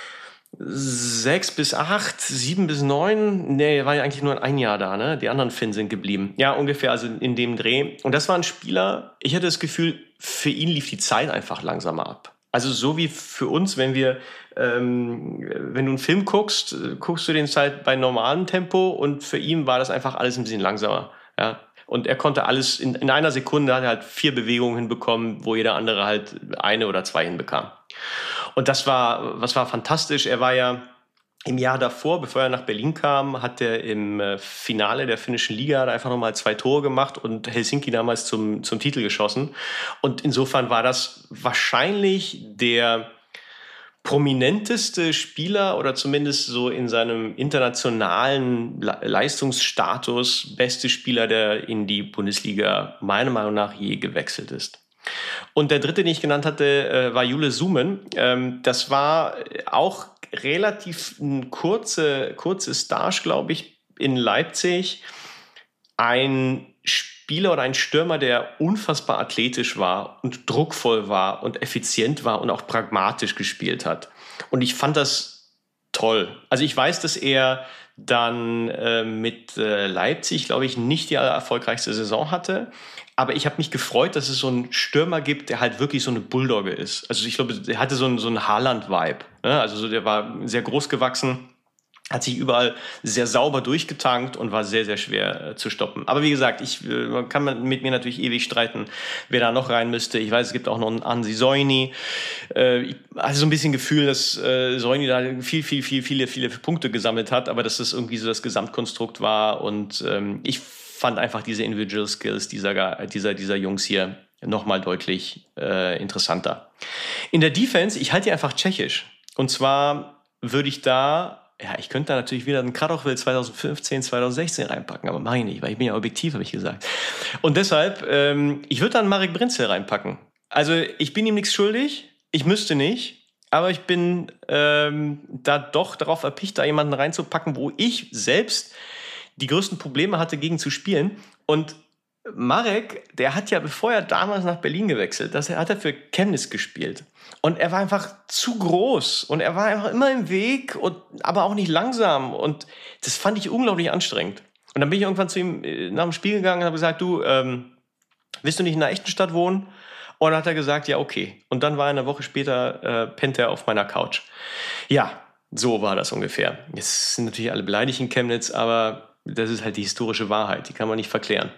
Sechs bis acht, sieben bis neun, nee, war ja eigentlich nur ein Jahr da, ne? Die anderen Finn sind geblieben. Ja, ungefähr, also in dem Dreh. Und das war ein Spieler, ich hatte das Gefühl, für ihn lief die Zeit einfach langsamer ab. Also so wie für uns, wenn wir, ähm, wenn du einen Film guckst, guckst du den halt bei normalem Tempo und für ihn war das einfach alles ein bisschen langsamer, ja. Und er konnte alles, in, in einer Sekunde hat er halt vier Bewegungen hinbekommen, wo jeder andere halt eine oder zwei hinbekam. Und das war, was war fantastisch. Er war ja im Jahr davor, bevor er nach Berlin kam, hat er im Finale der finnischen Liga einfach nochmal zwei Tore gemacht und Helsinki damals zum, zum Titel geschossen. Und insofern war das wahrscheinlich der prominenteste Spieler oder zumindest so in seinem internationalen Leistungsstatus beste Spieler, der in die Bundesliga meiner Meinung nach je gewechselt ist. Und der dritte, den ich genannt hatte, war Jule Zoomen. Das war auch relativ ein kurze, kurze Stage, glaube ich, in Leipzig. Ein Spieler oder ein Stürmer, der unfassbar athletisch war und druckvoll war und effizient war und auch pragmatisch gespielt hat. Und ich fand das toll. Also ich weiß, dass er dann äh, mit äh, Leipzig, glaube ich, nicht die erfolgreichste Saison hatte. Aber ich habe mich gefreut, dass es so einen Stürmer gibt, der halt wirklich so eine Bulldogge ist. Also ich glaube, der hatte so einen, so einen Haaland-Vibe. Ne? Also so, der war sehr groß gewachsen, hat sich überall sehr sauber durchgetankt und war sehr, sehr schwer äh, zu stoppen. Aber wie gesagt, ich, äh, man kann man mit mir natürlich ewig streiten, wer da noch rein müsste. Ich weiß, es gibt auch noch einen Ansi Soini. Äh, ich hatte so ein bisschen Gefühl, dass äh, Soini da viel, viel, viel, viele, viele Punkte gesammelt hat, aber dass das irgendwie so das Gesamtkonstrukt war. Und ähm, ich fand einfach diese Individual Skills dieser, dieser, dieser Jungs hier nochmal deutlich äh, interessanter. In der Defense, ich halte die einfach tschechisch. Und zwar würde ich da, ja, ich könnte da natürlich wieder einen Kratochwil zwanzig fünfzehn, zwanzig sechzehn reinpacken, aber mache ich nicht, weil ich bin ja objektiv, habe ich gesagt. Und deshalb, ähm, ich würde dann Marek Brinzel reinpacken. Also ich bin ihm nichts schuldig, ich müsste nicht, aber ich bin ähm, da doch darauf erpicht, da jemanden reinzupacken, wo ich selbst die größten Probleme hatte, gegen zu spielen. Und Marek, der hat ja, bevor er damals nach Berlin gewechselt, das hat er für Chemnitz gespielt. Und er war einfach zu groß und er war einfach immer im Weg, und, aber auch nicht langsam. Und das fand ich unglaublich anstrengend. Und dann bin ich irgendwann zu ihm nach dem Spiel gegangen und habe gesagt, du, ähm, willst du nicht in einer echten Stadt wohnen? Und dann hat er gesagt, ja, okay. Und dann war er eine Woche später, äh, pennt er auf meiner Couch. Ja, so war das ungefähr. Jetzt sind natürlich alle beleidigt in Chemnitz, aber das ist halt die historische Wahrheit, die kann man nicht verklären.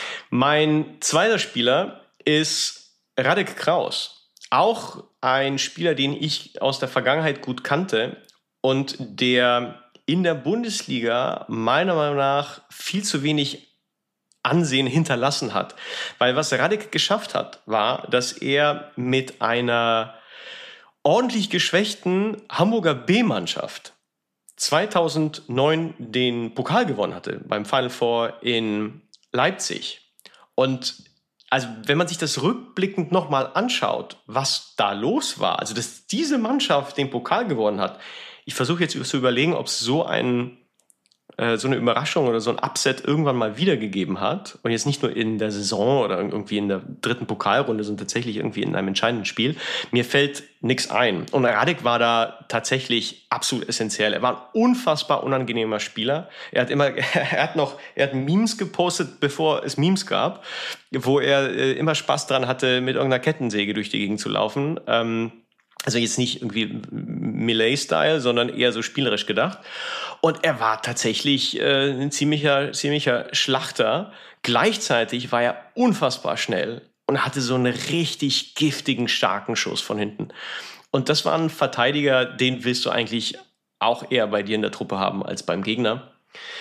Mein zweiter Spieler ist Radek Kraus. Auch ein Spieler, den ich aus der Vergangenheit gut kannte und der in der Bundesliga meiner Meinung nach viel zu wenig Ansehen hinterlassen hat. Weil was Radek geschafft hat, war, dass er mit einer ordentlich geschwächten Hamburger B-Mannschaft zweitausendneun den Pokal gewonnen hatte beim Final Four in Leipzig. Und also wenn man sich das rückblickend nochmal anschaut, was da los war, also dass diese Mannschaft den Pokal gewonnen hat, ich versuche jetzt zu überlegen, ob es so ein so eine Überraschung oder so ein Upset irgendwann mal wiedergegeben hat. Und jetzt nicht nur in der Saison oder irgendwie in der dritten Pokalrunde, sondern tatsächlich irgendwie in einem entscheidenden Spiel. Mir fällt nichts ein. Und Radek war da tatsächlich absolut essentiell. Er war ein unfassbar unangenehmer Spieler. Er hat immer, er hat noch, er hat Memes gepostet, bevor es Memes gab, wo er äh, immer Spaß dran hatte, mit irgendeiner Kettensäge durch die Gegend zu laufen. Ähm, Also jetzt nicht irgendwie Melee-Style, sondern eher so spielerisch gedacht. Und er war tatsächlich äh, ein ziemlicher, ziemlicher Schlachter. Gleichzeitig war er unfassbar schnell und hatte so einen richtig giftigen, starken Schuss von hinten. Und das war ein Verteidiger, den willst du eigentlich auch eher bei dir in der Truppe haben als beim Gegner.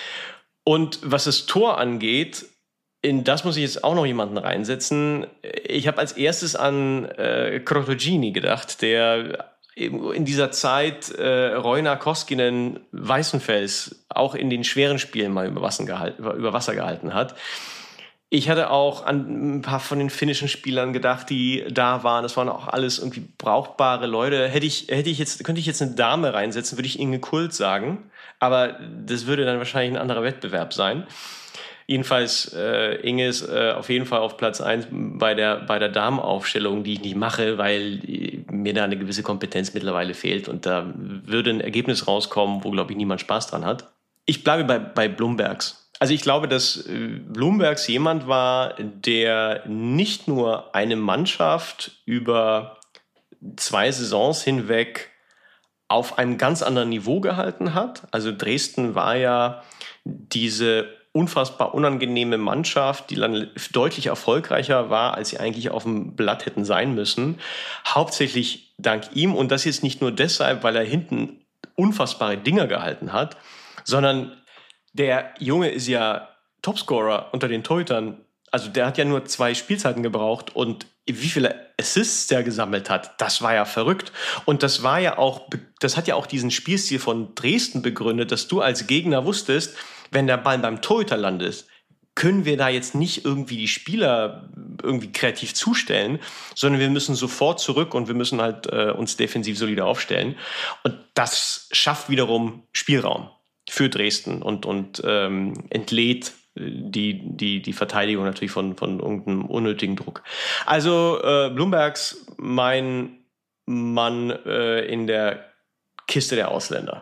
Und was das Tor angeht, in das muss ich jetzt auch noch jemanden reinsetzen. Ich habe als erstes an äh, Krotogini gedacht, der in dieser Zeit äh, Roina Koskinen Weißenfels auch in den schweren Spielen mal über Wasser, gehalten, über Wasser gehalten hat. Ich hatte auch an ein paar von den finnischen Spielern gedacht, die da waren. Das waren auch alles irgendwie brauchbare Leute. Hätte ich, hätte ich jetzt, könnte ich jetzt eine Dame reinsetzen, würde ich Inge Kult sagen. Aber das würde dann wahrscheinlich ein anderer Wettbewerb sein. Jedenfalls, äh, Inge ist äh, auf jeden Fall auf Platz eins bei der, bei der Damenaufstellung, die ich nicht mache, weil mir da eine gewisse Kompetenz mittlerweile fehlt. Und da würde ein Ergebnis rauskommen, wo, glaube ich, niemand Spaß dran hat. Ich bleibe bei, bei Blumbergs. Also ich glaube, dass Blumbergs jemand war, der nicht nur eine Mannschaft über zwei Saisons hinweg auf einem ganz anderen Niveau gehalten hat. Also Dresden war ja diese unfassbar unangenehme Mannschaft, die dann deutlich erfolgreicher war, als sie eigentlich auf dem Blatt hätten sein müssen. Hauptsächlich dank ihm, und das jetzt nicht nur deshalb, weil er hinten unfassbare Dinger gehalten hat, sondern der Junge ist ja Topscorer unter den Torhütern. Also der hat ja nur zwei Spielzeiten gebraucht, und wie viele Assists der gesammelt hat, das war ja verrückt. Und das war ja auch, das hat ja auch diesen Spielstil von Dresden begründet, dass du als Gegner wusstest, wenn der Ball beim Torhüter landet, können wir da jetzt nicht irgendwie die Spieler irgendwie kreativ zustellen, sondern wir müssen sofort zurück und wir müssen halt äh, uns defensiv solide aufstellen. Und das schafft wiederum Spielraum für Dresden und, und ähm, entlädt die, die, die Verteidigung natürlich von, von irgendeinem unnötigen Druck. Also äh, Blumbergs, mein Mann äh, in der Kiste der Ausländer.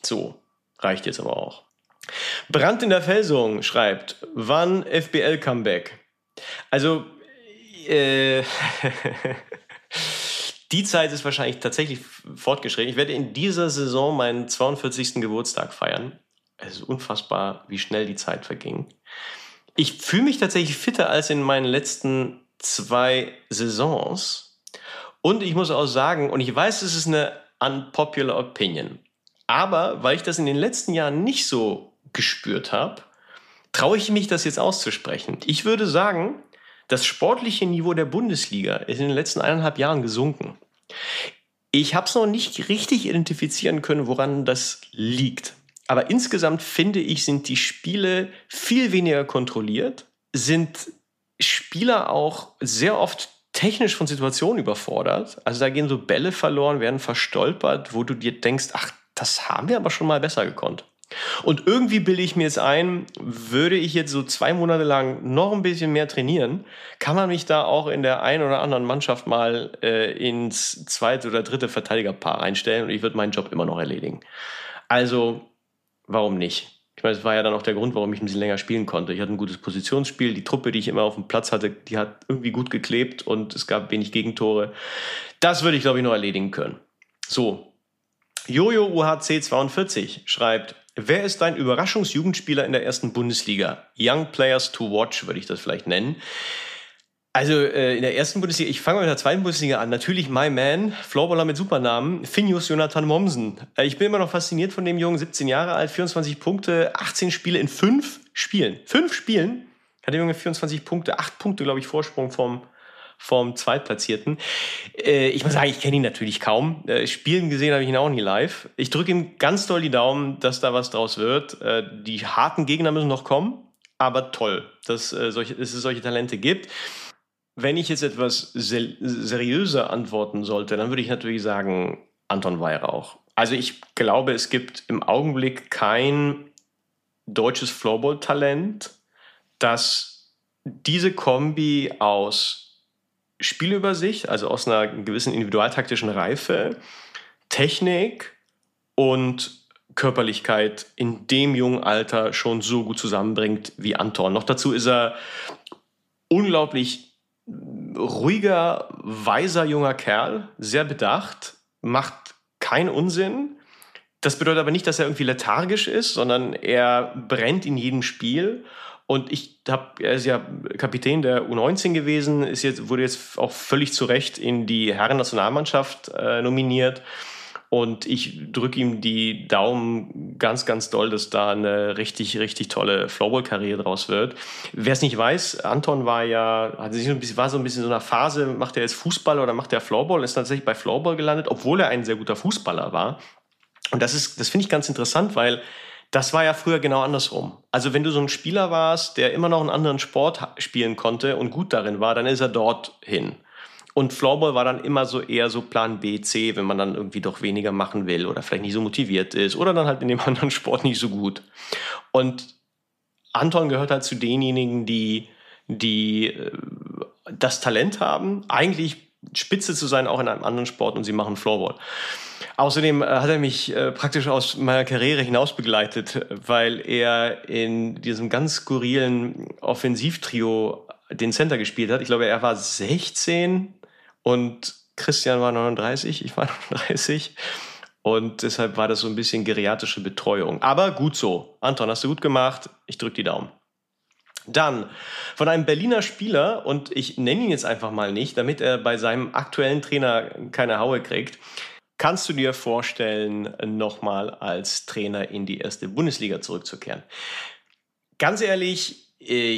So, reicht jetzt aber auch. Brand in der Felsung schreibt, wann F B L-Comeback? Also, äh, die Zeit ist wahrscheinlich tatsächlich fortgeschritten. Ich werde in dieser Saison meinen zweiundvierzigsten Geburtstag feiern. Es ist unfassbar, wie schnell die Zeit verging. Ich fühle mich tatsächlich fitter als in meinen letzten zwei Saisons. Und ich muss auch sagen, und ich weiß, es ist eine unpopular opinion, aber weil ich das in den letzten Jahren nicht so gespürt habe, traue ich mich, das jetzt auszusprechen. Ich würde sagen, das sportliche Niveau der Bundesliga ist in den letzten eineinhalb Jahren gesunken. Ich habe es noch nicht richtig identifizieren können, woran das liegt. Aber insgesamt finde ich, sind die Spiele viel weniger kontrolliert, sind Spieler auch sehr oft technisch von Situationen überfordert. Also da gehen so Bälle verloren, werden verstolpert, wo du dir denkst, ach, das haben wir aber schon mal besser gekonnt. Und irgendwie bilde ich mir jetzt ein, würde ich jetzt so zwei Monate lang noch ein bisschen mehr trainieren, kann man mich da auch in der einen oder anderen Mannschaft mal äh, ins zweite oder dritte Verteidigerpaar einstellen und ich würde meinen Job immer noch erledigen. Also, warum nicht? Ich meine, das war ja dann auch der Grund, warum ich ein bisschen länger spielen konnte. Ich hatte ein gutes Positionsspiel, die Truppe, die ich immer auf dem Platz hatte, die hat irgendwie gut geklebt und es gab wenig Gegentore. Das würde ich, glaube ich, noch erledigen können. So, Jojo U H C zweiundvierzig schreibt, wer ist dein Überraschungsjugendspieler in der ersten Bundesliga? Young Players to Watch, würde ich das vielleicht nennen. Also äh, in der ersten Bundesliga, ich fange mal mit der zweiten Bundesliga an. Natürlich my man, Floorballer mit Supernamen, Finjus Jonathan Mommsen. Äh, ich bin immer noch fasziniert von dem Jungen, siebzehn Jahre alt, vierundzwanzig Punkte, achtzehn Spiele in fünf Spielen. Fünf Spielen hat der Junge vierundzwanzig Punkte, acht Punkte, glaube ich, Vorsprung vom vom Zweitplatzierten. Äh, ich muss sagen, ich kenne ihn natürlich kaum. Äh, Spielen gesehen habe ich ihn auch nie live. Ich drücke ihm ganz doll die Daumen, dass da was draus wird. Äh, die harten Gegner müssen noch kommen, aber toll, dass, äh, solche, dass es solche Talente gibt. Wenn ich jetzt etwas ser- seriöser antworten sollte, dann würde ich natürlich sagen Anton Weihrauch. Also ich glaube, es gibt im Augenblick kein deutsches Floorball-Talent, das diese Kombi aus Spielübersicht, also aus einer gewissen individualtaktischen Reife, Technik und Körperlichkeit in dem jungen Alter schon so gut zusammenbringt wie Anton. Noch dazu ist er unglaublich ruhiger, weiser junger Kerl, sehr bedacht, macht keinen Unsinn. Das bedeutet aber nicht, dass er irgendwie lethargisch ist, sondern er brennt in jedem Spiel. Und ich habe, er ist ja Kapitän der U neunzehn gewesen, ist jetzt, wurde jetzt auch völlig zu Recht in die Herren-Nationalmannschaft äh, nominiert. Und ich drücke ihm die Daumen ganz, ganz doll, dass da eine richtig, richtig tolle Floorball-Karriere draus wird. Wer es nicht weiß, Anton war ja, hatte sich so ein bisschen, war so ein bisschen in so einer Phase, macht er jetzt Fußball oder macht er Floorball, ist tatsächlich bei Floorball gelandet, obwohl er ein sehr guter Fußballer war. Und das ist, das finde ich ganz interessant, weil das war ja früher genau andersrum. Also wenn du so ein Spieler warst, der immer noch einen anderen Sport spielen konnte und gut darin war, dann ist er dorthin. Und Floorball war dann immer so eher so Plan B, C, wenn man dann irgendwie doch weniger machen will oder vielleicht nicht so motiviert ist oder dann halt in dem anderen Sport nicht so gut. Und Anton gehört halt zu denjenigen, die, die äh, das Talent haben, eigentlich Spitze zu sein, auch in einem anderen Sport, und sie machen Floorball. Außerdem äh, hat er mich äh, praktisch aus meiner Karriere hinaus begleitet, weil er in diesem ganz skurrilen Offensivtrio den Center gespielt hat. Ich glaube, er war sechzehn und Christian war neununddreißig, ich war neununddreißig. Und deshalb war das so ein bisschen geriatrische Betreuung. Aber gut so. Anton, hast du gut gemacht. Ich drücke die Daumen. Dann von einem Berliner Spieler, und ich nenne ihn jetzt einfach mal nicht, damit er bei seinem aktuellen Trainer keine Haue kriegt. Kannst du dir vorstellen, nochmal als Trainer in die erste Bundesliga zurückzukehren? Ganz ehrlich, äh,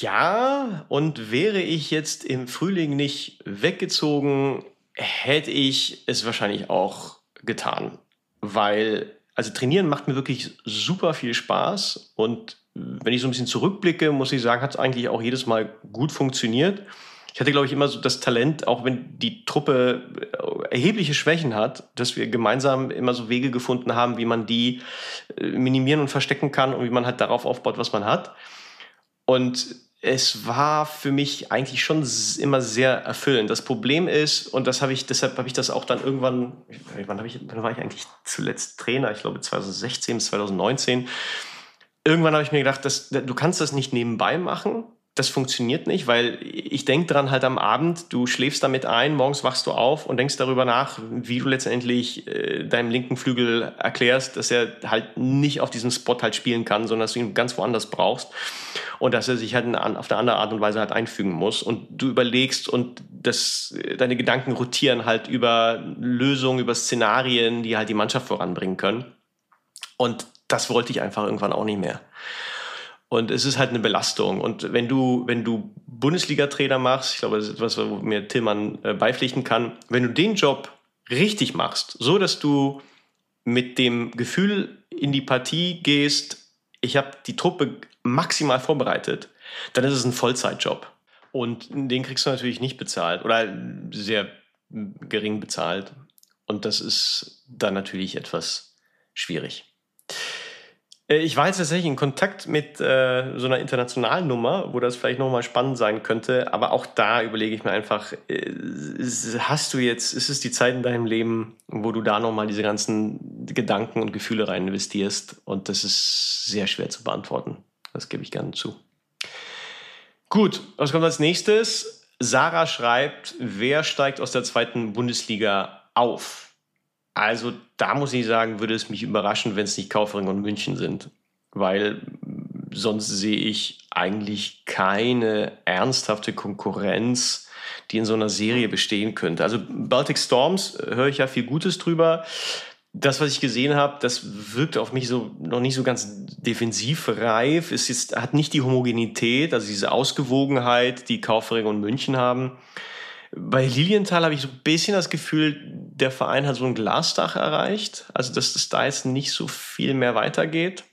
ja. Und wäre ich jetzt im Frühling nicht weggezogen, hätte ich es wahrscheinlich auch getan. Weil, also trainieren macht mir wirklich super viel Spaß. Und wenn ich so ein bisschen zurückblicke, muss ich sagen, hat es eigentlich auch jedes Mal gut funktioniert. Ich hatte, glaube ich, immer so das Talent, auch wenn die Truppe erhebliche Schwächen hat, dass wir gemeinsam immer so Wege gefunden haben, wie man die minimieren und verstecken kann und wie man halt darauf aufbaut, was man hat. Und es war für mich eigentlich schon immer sehr erfüllend. Das Problem ist, und das habe ich, deshalb habe ich das auch dann irgendwann, wann, habe ich, wann war ich eigentlich zuletzt Trainer? Ich glaube zwanzig sechzehn bis zwanzig neunzehn. Irgendwann habe ich mir gedacht, dass, du kannst das nicht nebenbei machen. Das funktioniert nicht, weil ich denke dran halt am Abend, du schläfst damit ein, morgens wachst du auf und denkst darüber nach, wie du letztendlich äh, deinem linken Flügel erklärst, dass er halt nicht auf diesem Spot halt spielen kann, sondern dass du ihn ganz woanders brauchst und dass er sich halt auf eine andere Art und Weise halt einfügen muss. Und du überlegst und das, deine Gedanken rotieren halt über Lösungen, über Szenarien, die halt die Mannschaft voranbringen können. Und das wollte ich einfach irgendwann auch nicht mehr. Und es ist halt eine Belastung. Und wenn du, wenn du Bundesliga-Trainer machst, ich glaube, das ist etwas, wo mir Tillmann äh, beipflichten kann, wenn du den Job richtig machst, so dass du mit dem Gefühl in die Partie gehst, ich habe die Truppe maximal vorbereitet, dann ist es ein Vollzeitjob. Und den kriegst du natürlich nicht bezahlt oder sehr gering bezahlt. Und das ist dann natürlich etwas schwierig. Ich war jetzt tatsächlich in Kontakt mit äh, so einer internationalen Nummer, wo das vielleicht nochmal spannend sein könnte. Aber auch da überlege ich mir einfach, äh, hast du jetzt, ist es die Zeit in deinem Leben, wo du da nochmal diese ganzen Gedanken und Gefühle rein investierst? Und das ist sehr schwer zu beantworten. Das gebe ich gerne zu. Gut, was kommt als nächstes? Sarah schreibt, wer steigt aus der zweiten Bundesliga auf? Also da muss ich sagen, würde es mich überraschen, wenn es nicht Kaufering und München sind. Weil sonst sehe ich eigentlich keine ernsthafte Konkurrenz, die in so einer Serie bestehen könnte. Also Baltic Storms höre ich ja viel Gutes drüber. Das, was ich gesehen habe, das wirkt auf mich so noch nicht so ganz defensivreif. Es ist, hat nicht die Homogenität, also diese Ausgewogenheit, die Kaufering und München haben. Bei Lilienthal habe ich so ein bisschen das Gefühl, der Verein hat so ein Glasdach erreicht. Also, dass es da jetzt nicht so viel mehr weitergeht.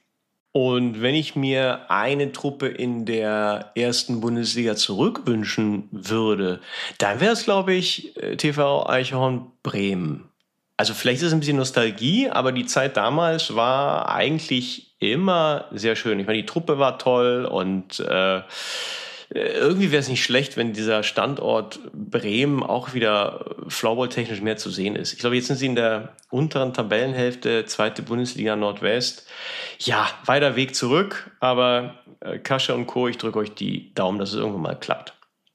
Und wenn ich mir eine Truppe in der ersten Bundesliga zurückwünschen würde, dann wäre es, glaube ich, T V Eichhorn Bremen. Also vielleicht ist es ein bisschen Nostalgie, aber die Zeit damals war eigentlich immer sehr schön. Ich meine, die Truppe war toll und äh, irgendwie wäre es nicht schlecht, wenn dieser Standort Bremen auch wieder floorball-technisch mehr zu sehen ist. Ich glaube, jetzt sind sie in der unteren Tabellenhälfte, zweite Bundesliga Nordwest. Ja, weiter Weg zurück, aber äh, Kasche und Co., ich drücke euch die Daumen, dass es irgendwann mal klappt.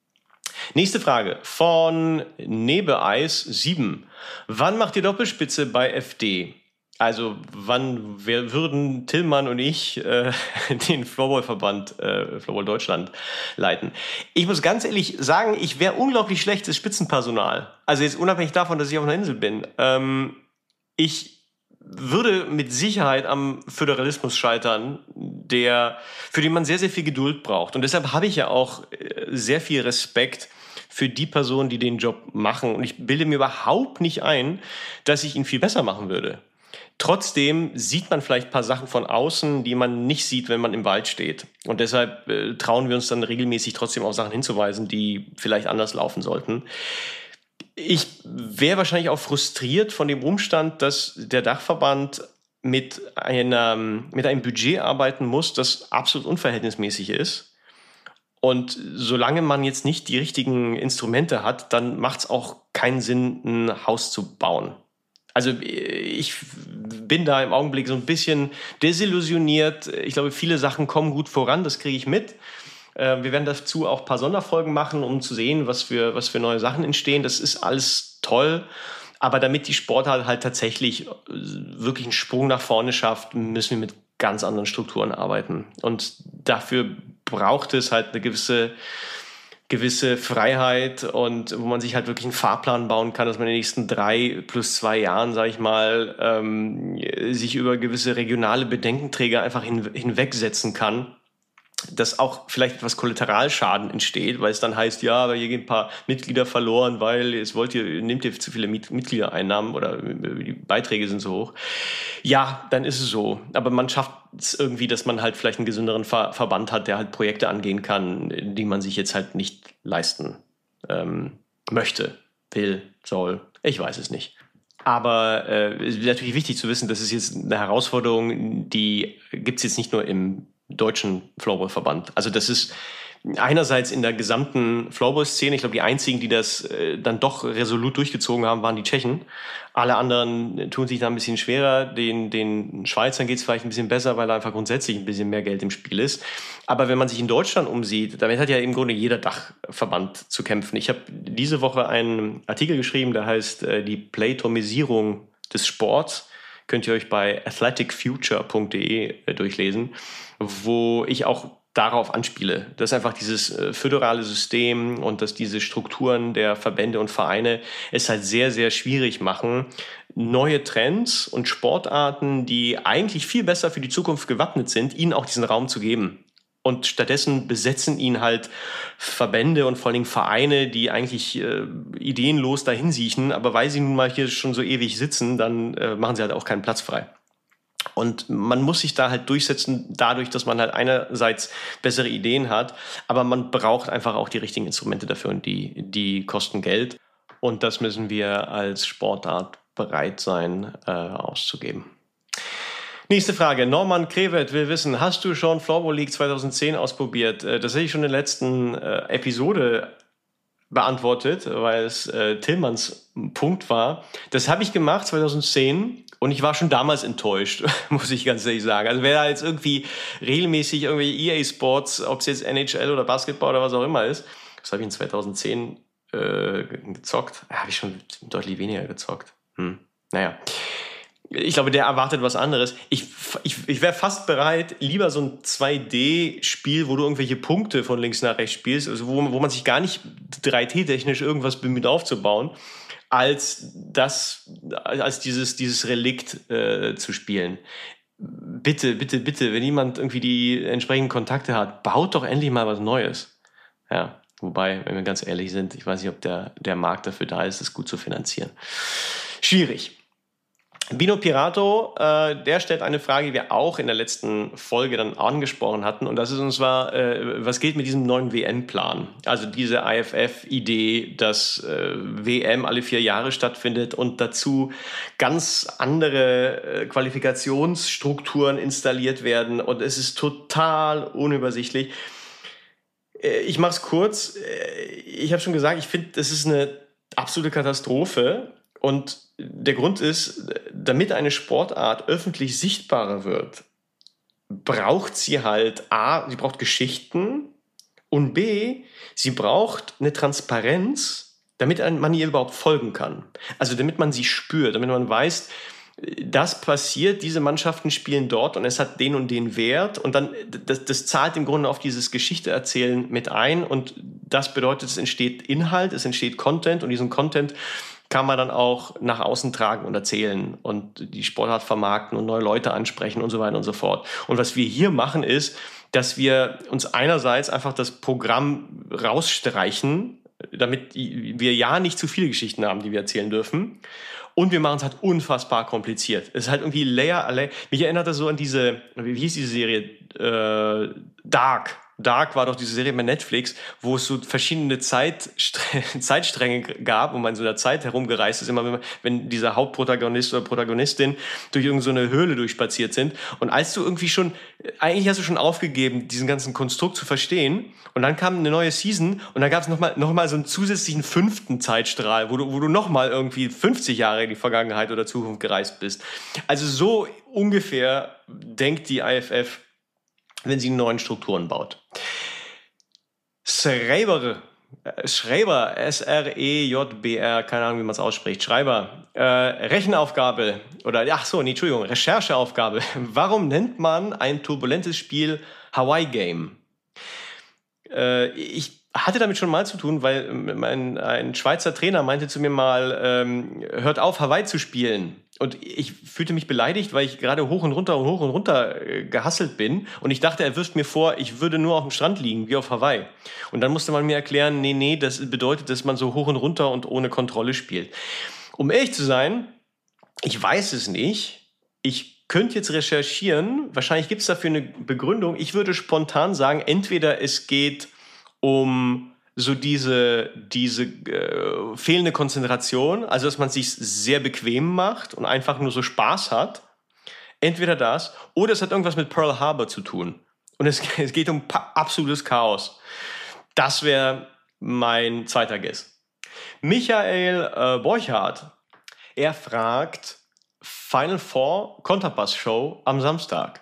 Nächste Frage von Nebeeis sieben. Wann macht ihr Doppelspitze bei F D? Also wann wir würden Tillmann und ich äh, den Floorball-Verband äh, Floorball Deutschland leiten? Ich muss ganz ehrlich sagen, ich wäre unglaublich schlechtes Spitzenpersonal. Also jetzt unabhängig davon, dass ich auf einer Insel bin. Ähm, ich würde mit Sicherheit am Föderalismus scheitern, der, für den man sehr, sehr viel Geduld braucht. Und deshalb habe ich ja auch äh, sehr viel Respekt für die Personen, die den Job machen. Und ich bilde mir überhaupt nicht ein, dass ich ihn viel besser machen würde. Trotzdem sieht man vielleicht ein paar Sachen von außen, die man nicht sieht, wenn man im Wald steht. Und deshalb äh, trauen wir uns dann regelmäßig trotzdem auf Sachen hinzuweisen, die vielleicht anders laufen sollten. Ich wäre wahrscheinlich auch frustriert von dem Umstand, dass der Dachverband mit, einer, mit einem Budget arbeiten muss, das absolut unverhältnismäßig ist. Und solange man jetzt nicht die richtigen Instrumente hat, dann macht es auch keinen Sinn, ein Haus zu bauen. Also ich bin da im Augenblick so ein bisschen desillusioniert. Ich glaube, viele Sachen kommen gut voran, das kriege ich mit. Wir werden dazu auch ein paar Sonderfolgen machen, um zu sehen, was für, was für neue Sachen entstehen. Das ist alles toll. Aber damit die Sportart halt tatsächlich wirklich einen Sprung nach vorne schafft, müssen wir mit ganz anderen Strukturen arbeiten. Und dafür braucht es halt eine gewisse... gewisse Freiheit und wo man sich halt wirklich einen Fahrplan bauen kann, dass man in den nächsten drei plus zwei Jahren, sage ich mal, ähm, sich über gewisse regionale Bedenkenträger einfach hin, hinwegsetzen kann, dass auch vielleicht etwas Kollateralschaden entsteht, weil es dann heißt, ja, aber hier gehen ein paar Mitglieder verloren, weil jetzt wollt ihr, nehmt ihr zu viele Mitgliedereinnahmen oder die Beiträge sind so hoch. Ja, dann ist es so. Aber man schafft es irgendwie, dass man halt vielleicht einen gesünderen Ver- Verband hat, der halt Projekte angehen kann, die man sich jetzt halt nicht leisten ähm, möchte, will, soll. Ich weiß es nicht. Aber äh, es ist natürlich wichtig zu wissen, das ist jetzt eine Herausforderung, die gibt es jetzt nicht nur im deutschen Floorball-Verband. Also das ist, einerseits in der gesamten Floorball-Szene, ich glaube, die einzigen, die das äh, dann doch resolut durchgezogen haben, waren die Tschechen. Alle anderen tun sich da ein bisschen schwerer. Den, den Schweizern geht es vielleicht ein bisschen besser, weil da einfach grundsätzlich ein bisschen mehr Geld im Spiel ist. Aber wenn man sich in Deutschland umsieht, damit hat ja im Grunde jeder Dachverband zu kämpfen. Ich habe diese Woche einen Artikel geschrieben, der heißt äh, die Playtomisierung des Sports. Könnt ihr euch bei athletic future punkt de äh, durchlesen, wo ich auch darauf anspiele, dass einfach dieses äh, föderale System und dass diese Strukturen der Verbände und Vereine es halt sehr, sehr schwierig machen, neue Trends und Sportarten, die eigentlich viel besser für die Zukunft gewappnet sind, ihnen auch diesen Raum zu geben. Und stattdessen besetzen ihn halt Verbände und vor allen Dingen Vereine, die eigentlich äh, ideenlos dahin siechen, aber weil sie nun mal hier schon so ewig sitzen, dann äh, machen sie halt auch keinen Platz frei. Und man muss sich da halt durchsetzen dadurch, dass man halt einerseits bessere Ideen hat, aber man braucht einfach auch die richtigen Instrumente dafür und die, die kosten Geld. Und das müssen wir als Sportart bereit sein, äh, auszugeben. Nächste Frage. Norman Krevet will wissen, hast du schon Floorball League zwanzig zehn ausprobiert? Das hätte ich schon in der letzten äh, Episode beantwortet, weil es äh, Tillmanns Punkt war. Das habe ich gemacht zwanzig zehn und ich war schon damals enttäuscht, muss ich ganz ehrlich sagen. Also wer da jetzt irgendwie regelmäßig irgendwie E A Sports, ob es jetzt N H L oder Basketball oder was auch immer ist, das habe ich in zwanzig zehn äh, gezockt. Da habe ich schon deutlich weniger gezockt. Hm. Naja. Ich glaube, der erwartet was anderes. Ich, ich, ich wäre fast bereit, lieber so ein zwei D-Spiel, wo du irgendwelche Punkte von links nach rechts spielst, also wo, wo man sich gar nicht drei D-technisch irgendwas bemüht aufzubauen, als das, als dieses, dieses Relikt äh, zu spielen. Bitte, bitte, bitte, wenn jemand irgendwie die entsprechenden Kontakte hat, baut doch endlich mal was Neues. Ja, wobei, wenn wir ganz ehrlich sind, ich weiß nicht, ob der, der Markt dafür da ist, das gut zu finanzieren. Schwierig. Bino Pirato, äh, der stellt eine Frage, die wir auch in der letzten Folge dann angesprochen hatten. Und das ist uns zwar, äh, was geht mit diesem neuen W M-Plan? Also diese I F F-Idee, dass äh, W M alle vier Jahre stattfindet und dazu ganz andere äh, Qualifikationsstrukturen installiert werden. Und es ist total unübersichtlich. Äh, ich mache es kurz. Äh, ich habe schon gesagt, ich finde, das ist eine absolute Katastrophe. Und der Grund ist, damit eine Sportart öffentlich sichtbarer wird, braucht sie halt A, sie braucht Geschichten und B, sie braucht eine Transparenz, damit man ihr überhaupt folgen kann. Also damit man sie spürt, damit man weiß, das passiert, diese Mannschaften spielen dort und es hat den und den Wert und dann, das, das zahlt im Grunde auf dieses Geschichte-Erzählen mit ein und das bedeutet, es entsteht Inhalt, es entsteht Content und diesen Content kann man dann auch nach außen tragen und erzählen und die Sportart vermarkten und neue Leute ansprechen und so weiter und so fort. Und was wir hier machen ist, dass wir uns einerseits einfach das Programm rausstreichen, damit wir ja nicht zu viele Geschichten haben, die wir erzählen dürfen. Und wir machen es halt unfassbar kompliziert. Es ist halt irgendwie Layer, Layer. Mich erinnert das so an diese, wie hieß diese Serie? Äh, Dark. Dark war doch diese Serie bei Netflix, wo es so verschiedene Zeitstre- Zeitstränge gab und man in so einer Zeit herumgereist ist, immer wenn, wenn dieser Hauptprotagonist oder Protagonistin durch irgendeine so Höhle durchspaziert sind. Und als du irgendwie schon, eigentlich hast du schon aufgegeben, diesen ganzen Konstrukt zu verstehen. Und dann kam eine neue Season und dann gab es nochmal noch mal so einen zusätzlichen fünften Zeitstrahl, wo du, wo du nochmal irgendwie fünfzig Jahre in die Vergangenheit oder Zukunft gereist bist. Also so ungefähr denkt die I F F, wenn sie neuen Strukturen baut. Schreiber, Schreiber, S R E J B R, keine Ahnung, wie man es ausspricht, Schreiber, äh, Rechenaufgabe, oder, ach so, nee, Entschuldigung, Rechercheaufgabe. Warum nennt man ein turbulentes Spiel Hawaii Game? Äh, ich hatte damit schon mal zu tun, weil mein, ein Schweizer Trainer meinte zu mir mal, ähm, hört auf, Hawaii zu spielen. Und ich fühlte mich beleidigt, weil ich gerade hoch und runter und hoch und runter äh, gehasselt bin. Und ich dachte, er wirft mir vor, ich würde nur auf dem Strand liegen, wie auf Hawaii. Und dann musste man mir erklären, nee, nee, das bedeutet, dass man so hoch und runter und ohne Kontrolle spielt. Um ehrlich zu sein, ich weiß es nicht. Ich könnte jetzt recherchieren. Wahrscheinlich gibt es dafür eine Begründung. Ich würde spontan sagen, entweder es geht um so diese, diese äh, fehlende Konzentration, also dass man es sich sehr bequem macht und einfach nur so Spaß hat. Entweder das, oder es hat irgendwas mit Pearl Harbor zu tun. Und es, es geht um pa- absolutes Chaos. Das wäre mein zweiter Guess. Michael äh, Borchardt, er fragt, Final Four Konterpass-Show am Samstag.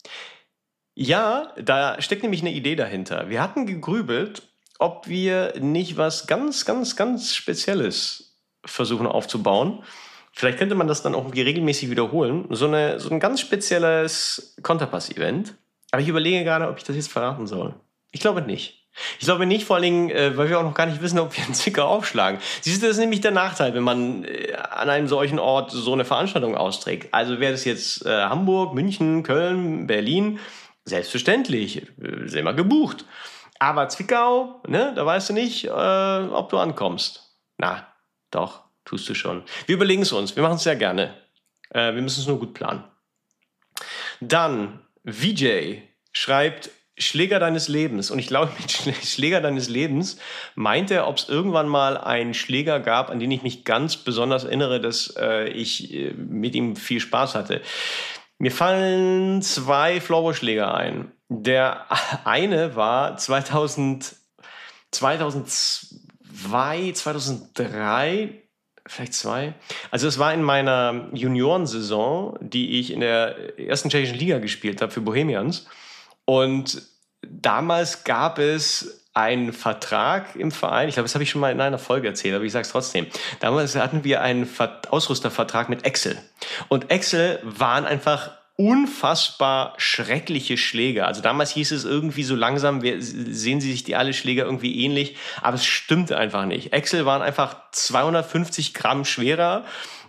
Ja, da steckt nämlich eine Idee dahinter. Wir hatten gegrübelt, ob wir nicht was ganz, ganz, ganz Spezielles versuchen aufzubauen. Vielleicht könnte man das dann auch irgendwie regelmäßig wiederholen. So, eine, so ein ganz spezielles Konterpass-Event. Aber ich überlege gerade, ob ich das jetzt verraten soll. Ich glaube nicht. Ich glaube nicht, vor allen Dingen, äh, weil wir auch noch gar nicht wissen, ob wir einen Zwickau aufschlagen. Siehst du, das ist nämlich der Nachteil, wenn man äh, an einem solchen Ort so eine Veranstaltung austrägt. Also wäre das jetzt äh, Hamburg, München, Köln, Berlin, selbstverständlich, äh, sind wir gebucht. Aber Zwickau, ne, da weißt du nicht, äh, ob du ankommst. Na, doch, tust du schon. Wir überlegen es uns, wir machen es sehr gerne. Äh, wir müssen es nur gut planen. Dann, V J schreibt, Schläger deines Lebens. Und ich glaube, mit Schläger deines Lebens meint er, ob es irgendwann mal einen Schläger gab, an den ich mich ganz besonders erinnere, dass äh, ich äh, mit ihm viel Spaß hatte. Mir fallen zwei Floorball-Schläger ein. Der eine war zweitausend, zweitausendzwei, zweitausenddrei, vielleicht zwei. Also es war in meiner Juniorensaison, die ich in der ersten tschechischen Liga gespielt habe für Bohemians. Und damals gab es einen Vertrag im Verein, ich glaube, das habe ich schon mal in einer Folge erzählt, aber ich sage es trotzdem. Damals hatten wir einen Ausrüstervertrag mit Excel. Und Excel waren einfach unfassbar schreckliche Schläger. Also damals hieß es irgendwie so langsam, sehen sie sich die alle Schläger irgendwie ähnlich, aber es stimmte einfach nicht. Excel waren einfach zweihundertfünfzig Gramm schwerer.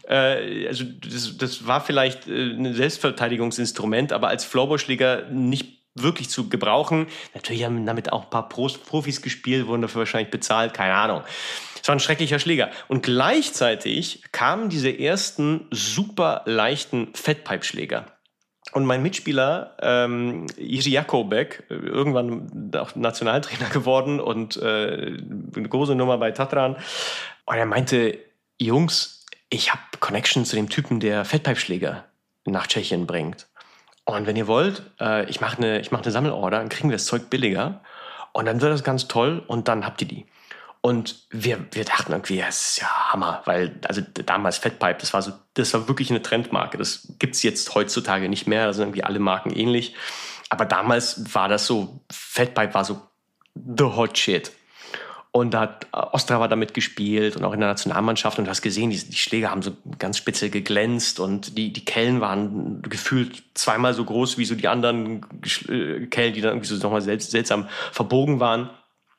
Also das, das war vielleicht ein Selbstverteidigungsinstrument, aber als Floorball-Schläger nicht wirklich zu gebrauchen. Natürlich haben damit auch ein paar Profis gespielt, wurden dafür wahrscheinlich bezahlt, keine Ahnung. Es war ein schrecklicher Schläger. Und gleichzeitig kamen diese ersten super leichten Fatpipe-Schläger. Und mein Mitspieler, ähm, Jiří Jakobek, irgendwann auch Nationaltrainer geworden und äh, eine große Nummer bei Tatran. Und er meinte, Jungs, ich habe Connection zu dem Typen, der Fatpipe-Schläger nach Tschechien bringt. Und wenn ihr wollt, äh, ich mache eine ich mach eine Sammelorder, dann kriegen wir das Zeug billiger. Und dann wird das ganz toll und dann habt ihr die. Und wir, wir dachten irgendwie, das ist ja Hammer, weil also damals Fatpipe, das war so, das war wirklich eine Trendmarke. Das gibt's jetzt heutzutage nicht mehr, da sind irgendwie alle Marken ähnlich. Aber damals war das so, Fatpipe war so the hot shit. Und da hat Ostrava damit gespielt und auch in der Nationalmannschaft. Und du hast gesehen, die, die Schläger haben so ganz speziell geglänzt und die, die Kellen waren gefühlt zweimal so groß wie so die anderen Kellen, die dann irgendwie so nochmal seltsam verbogen waren.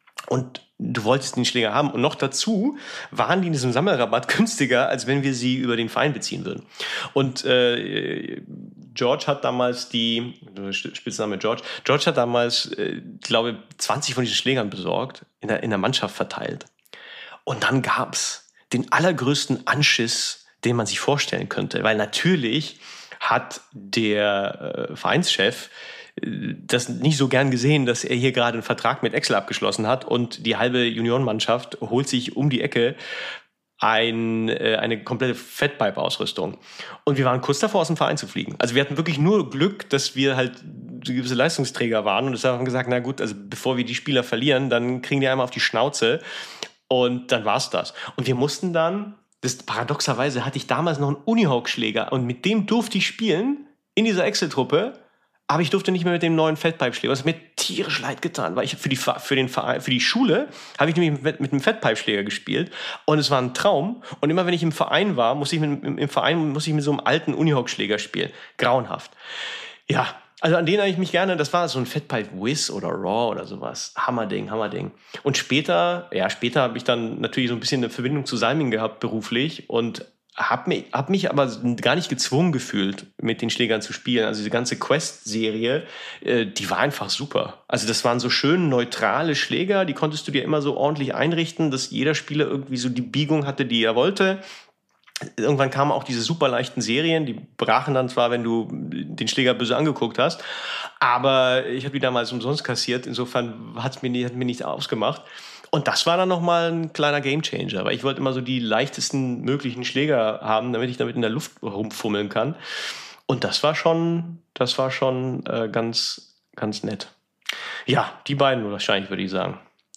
Und du wolltest den Schläger haben. Und noch dazu waren die in diesem Sammelrabatt günstiger, als wenn wir sie über den Verein beziehen würden. Und äh, George hat damals die, Spitzname George, George hat damals, äh, glaube zwanzig von diesen Schlägern besorgt, in der, in der Mannschaft verteilt. Und dann gab's den allergrößten Anschiss, den man sich vorstellen könnte. Weil natürlich hat der äh, Vereinschef das nicht so gern gesehen, dass er hier gerade einen Vertrag mit Excel abgeschlossen hat und die halbe Juniorenmannschaft holt sich um die Ecke ein, äh, eine komplette Fatpipe-Ausrüstung. Und wir waren kurz davor, aus dem Verein zu fliegen. Also wir hatten wirklich nur Glück, dass wir halt gewisse Leistungsträger waren und deshalb haben wir gesagt, na gut, also bevor wir die Spieler verlieren, dann kriegen die einmal auf die Schnauze und dann war's das. Und wir mussten dann, das paradoxerweise hatte ich damals noch einen Unihawk-Schläger und mit dem durfte ich spielen in dieser Excel-Truppe. Aber ich durfte nicht mehr mit dem neuen Fatpipe-Schläger. Das hat mir tierisch leid getan, weil ich für die, für den Verein, für die Schule habe ich nämlich mit, mit einem Fatpipe-Schläger gespielt und es war ein Traum. Und immer wenn ich im Verein war, musste ich mit, im Verein musste ich mit so einem alten Unihawk-Schläger spielen. Grauenhaft. Ja, also an den habe ich mich gerne, das war so ein Fatpipe-Whiz oder Raw oder sowas. Hammerding, Hammerding. Und später, ja, später habe ich dann natürlich so ein bisschen eine Verbindung zu Salming gehabt beruflich und Hab mich, hab mich aber gar nicht gezwungen gefühlt, mit den Schlägern zu spielen. Also diese ganze Quest-Serie, äh, die war einfach super. Also das waren so schön neutrale Schläger, die konntest du dir immer so ordentlich einrichten, dass jeder Spieler irgendwie so die Biegung hatte, die er wollte. Irgendwann kamen auch diese super leichten Serien, die brachen dann zwar, wenn du den Schläger böse angeguckt hast, aber ich habe die damals umsonst kassiert, insofern hat's mir nicht, hat mir nichts ausgemacht. Und das war dann nochmal ein kleiner Gamechanger, weil ich wollte immer so die leichtesten möglichen Schläger haben, damit ich damit in der Luft rumfummeln kann. Und das war schon, das war schon äh, ganz, ganz nett. Ja, die beiden wahrscheinlich, würde ich sagen.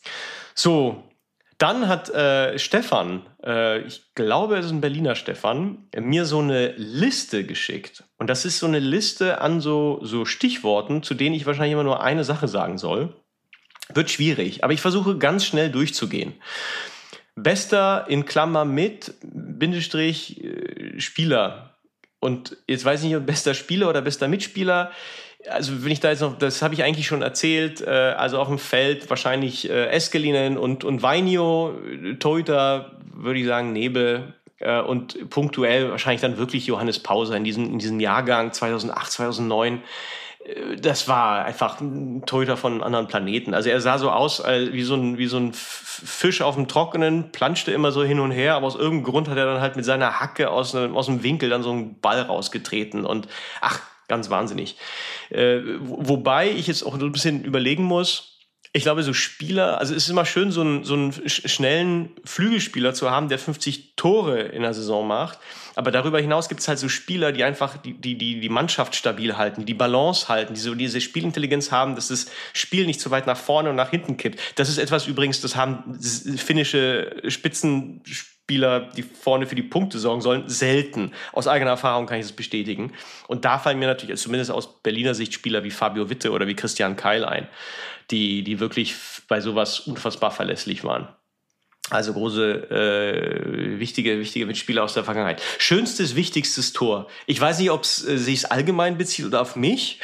So, dann hat äh, Stefan, äh, ich glaube, es ist ein Berliner Stefan, mir so eine Liste geschickt. Und das ist so eine Liste an so, so Stichworten, zu denen ich wahrscheinlich immer nur eine Sache sagen soll. Wird schwierig, aber ich versuche ganz schnell durchzugehen. Bester in Klammer mit, Bindestrich, äh, Spieler. Und jetzt weiß ich nicht, ob bester Spieler oder bester Mitspieler. Also wenn ich da jetzt noch, das habe ich eigentlich schon erzählt, äh, also auf dem Feld wahrscheinlich äh, Eskelinen und, und Vainio, Torhüter würde ich sagen Nebel äh, und punktuell wahrscheinlich dann wirklich Johannes Pauser in diesem, in diesem Jahrgang zweitausendacht, zweitausendneun. Äh, das war einfach ein Torhüter von einem anderen Planeten. Also er sah so aus äh, wie, so ein, wie so ein Fisch auf dem Trockenen, planschte immer so hin und her, aber aus irgendeinem Grund hat er dann halt mit seiner Hacke aus, aus dem Winkel dann so einen Ball rausgetreten und ach, ganz wahnsinnig. Äh, wobei ich jetzt auch so ein bisschen überlegen muss, ich glaube, so Spieler, also es ist immer schön, so einen, so einen schnellen Flügelspieler zu haben, der fünfzig Tore in der Saison macht. Aber darüber hinaus gibt es halt so Spieler, die einfach die, die, die, die Mannschaft stabil halten, die die Balance halten, die so diese Spielintelligenz haben, dass das Spiel nicht zu weit nach vorne und nach hinten kippt. Das ist etwas übrigens, das haben finnische Spitzenspieler, die vorne für die Punkte sorgen sollen, selten. Aus eigener Erfahrung kann ich das bestätigen. Und da fallen mir natürlich, zumindest aus Berliner Sicht, Spieler wie Fabio Witte oder wie Christian Keil ein, die, die wirklich bei sowas unfassbar verlässlich waren. Also große, äh, wichtige, wichtige Mitspieler aus der Vergangenheit. Schönstes, wichtigstes Tor. Ich weiß nicht, ob es äh, sich allgemein bezieht oder auf mich.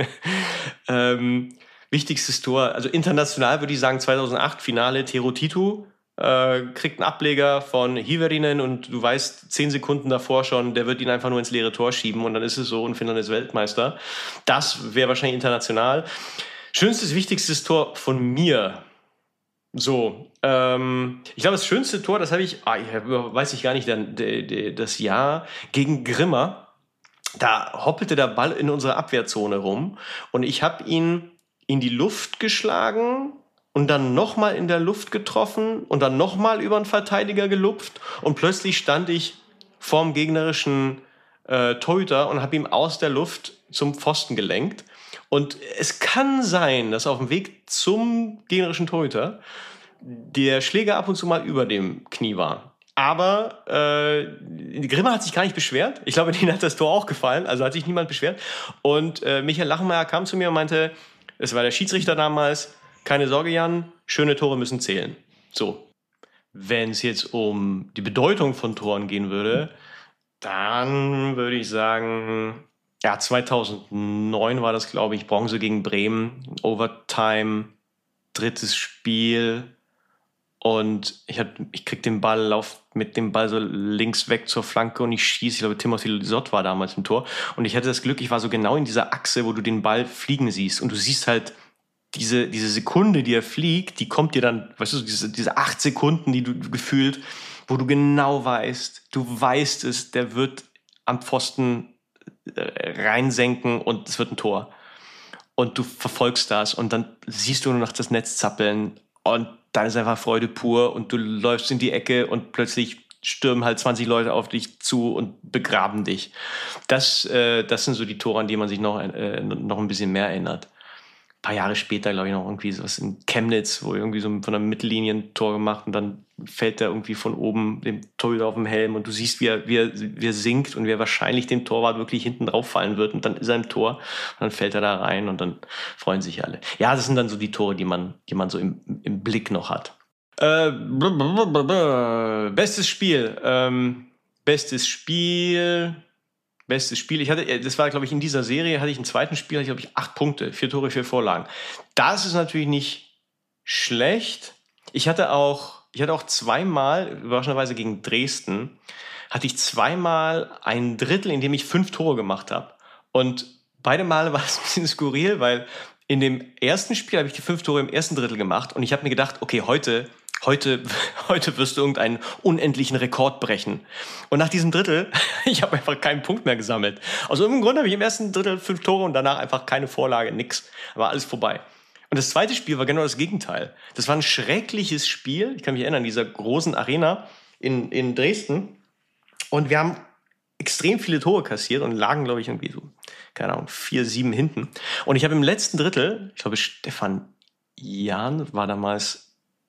ähm, wichtigstes Tor, also international würde ich sagen zweitausendacht, Finale, Tero Titu. Äh, kriegt einen Ableger von Hiverinen und du weißt zehn Sekunden davor schon, der wird ihn einfach nur ins leere Tor schieben und dann ist es so und Finnland ist Weltmeister. Das wäre wahrscheinlich international. Schönstes, wichtigstes Tor von mir. So, ähm, ich glaube, das schönste Tor, das habe ich, ah, ich weiß ich gar nicht, der, der, der, das Jahr gegen Grimma. Da hoppelte der Ball in unserer Abwehrzone rum und ich habe ihn in die Luft geschlagen und dann nochmal in der Luft getroffen und dann nochmal über einen Verteidiger gelupft und plötzlich stand ich vorm gegnerischen äh, Torhüter und habe ihm aus der Luft zum Pfosten gelenkt. Und es kann sein, dass auf dem Weg zum gegnerischen Torhüter der Schläger ab und zu mal über dem Knie war. Aber äh, Grimma hat sich gar nicht beschwert. Ich glaube, denen hat das Tor auch gefallen. Also hat sich niemand beschwert. Und äh, Michael Lachenmeier kam zu mir und meinte, es war der Schiedsrichter damals, keine Sorge, Jan, schöne Tore müssen zählen. So, wenn es jetzt um die Bedeutung von Toren gehen würde, dann würde ich sagen... Ja, zweitausendneun war das, glaube ich, Bronze gegen Bremen, Overtime, drittes Spiel und ich, hab, ich krieg den Ball, lauf mit dem Ball so links weg zur Flanke und ich schieße, ich glaube, Timothy Lisotte war damals im Tor und ich hatte das Glück, ich war so genau in dieser Achse, wo du den Ball fliegen siehst und du siehst halt diese, diese Sekunde, die er fliegt, die kommt dir dann, weißt du, diese, diese acht Sekunden, die du gefühlt, wo du genau weißt, du weißt es, der wird am Pfosten reinsenken und es wird ein Tor. Und du verfolgst das und dann siehst du nur noch das Netz zappeln und dann ist einfach Freude pur und du läufst in die Ecke und plötzlich stürmen halt zwanzig Leute auf dich zu und begraben dich. Das, äh, das sind so die Tore, an die man sich noch, äh, noch ein bisschen mehr erinnert. Ein paar Jahre später, glaube ich, noch irgendwie sowas in Chemnitz, wo irgendwie so von der Mittellinie ein Tor gemacht und dann fällt er irgendwie von oben dem Torhüter auf dem Helm und du siehst, wie er, wie er, wie er sinkt und wie er wahrscheinlich dem Torwart wirklich hinten drauf fallen wird und dann ist er im Tor und dann fällt er da rein und dann freuen sich alle. Ja, das sind dann so die Tore, die man, die man so im, im Blick noch hat. Äh, bestes Spiel. Ähm, bestes Spiel... Bestes Spiel. Ich hatte, das war, glaube ich, in dieser Serie hatte ich im zweiten Spiel, hatte ich, glaube ich, acht Punkte, vier Tore, vier Vorlagen. Das ist natürlich nicht schlecht. Ich hatte auch, ich hatte auch zweimal, überraschenderweise gegen Dresden, hatte ich zweimal ein Drittel, in dem ich fünf Tore gemacht habe. Und beide Male war es ein bisschen skurril, weil in dem ersten Spiel habe ich die fünf Tore im ersten Drittel gemacht und ich habe mir gedacht, okay, heute Heute, heute wirst du irgendeinen unendlichen Rekord brechen. Und nach diesem Drittel, ich habe einfach keinen Punkt mehr gesammelt. Aus irgendeinem Grund habe ich im ersten Drittel fünf Tore und danach einfach keine Vorlage, nix. War alles vorbei. Und das zweite Spiel war genau das Gegenteil. Das war ein schreckliches Spiel. Ich kann mich erinnern, in dieser großen Arena in, in Dresden. Und wir haben extrem viele Tore kassiert und lagen, glaube ich, irgendwie so, keine Ahnung, vier, sieben hinten. Und ich habe im letzten Drittel, ich glaube, Stefan Jahn war damals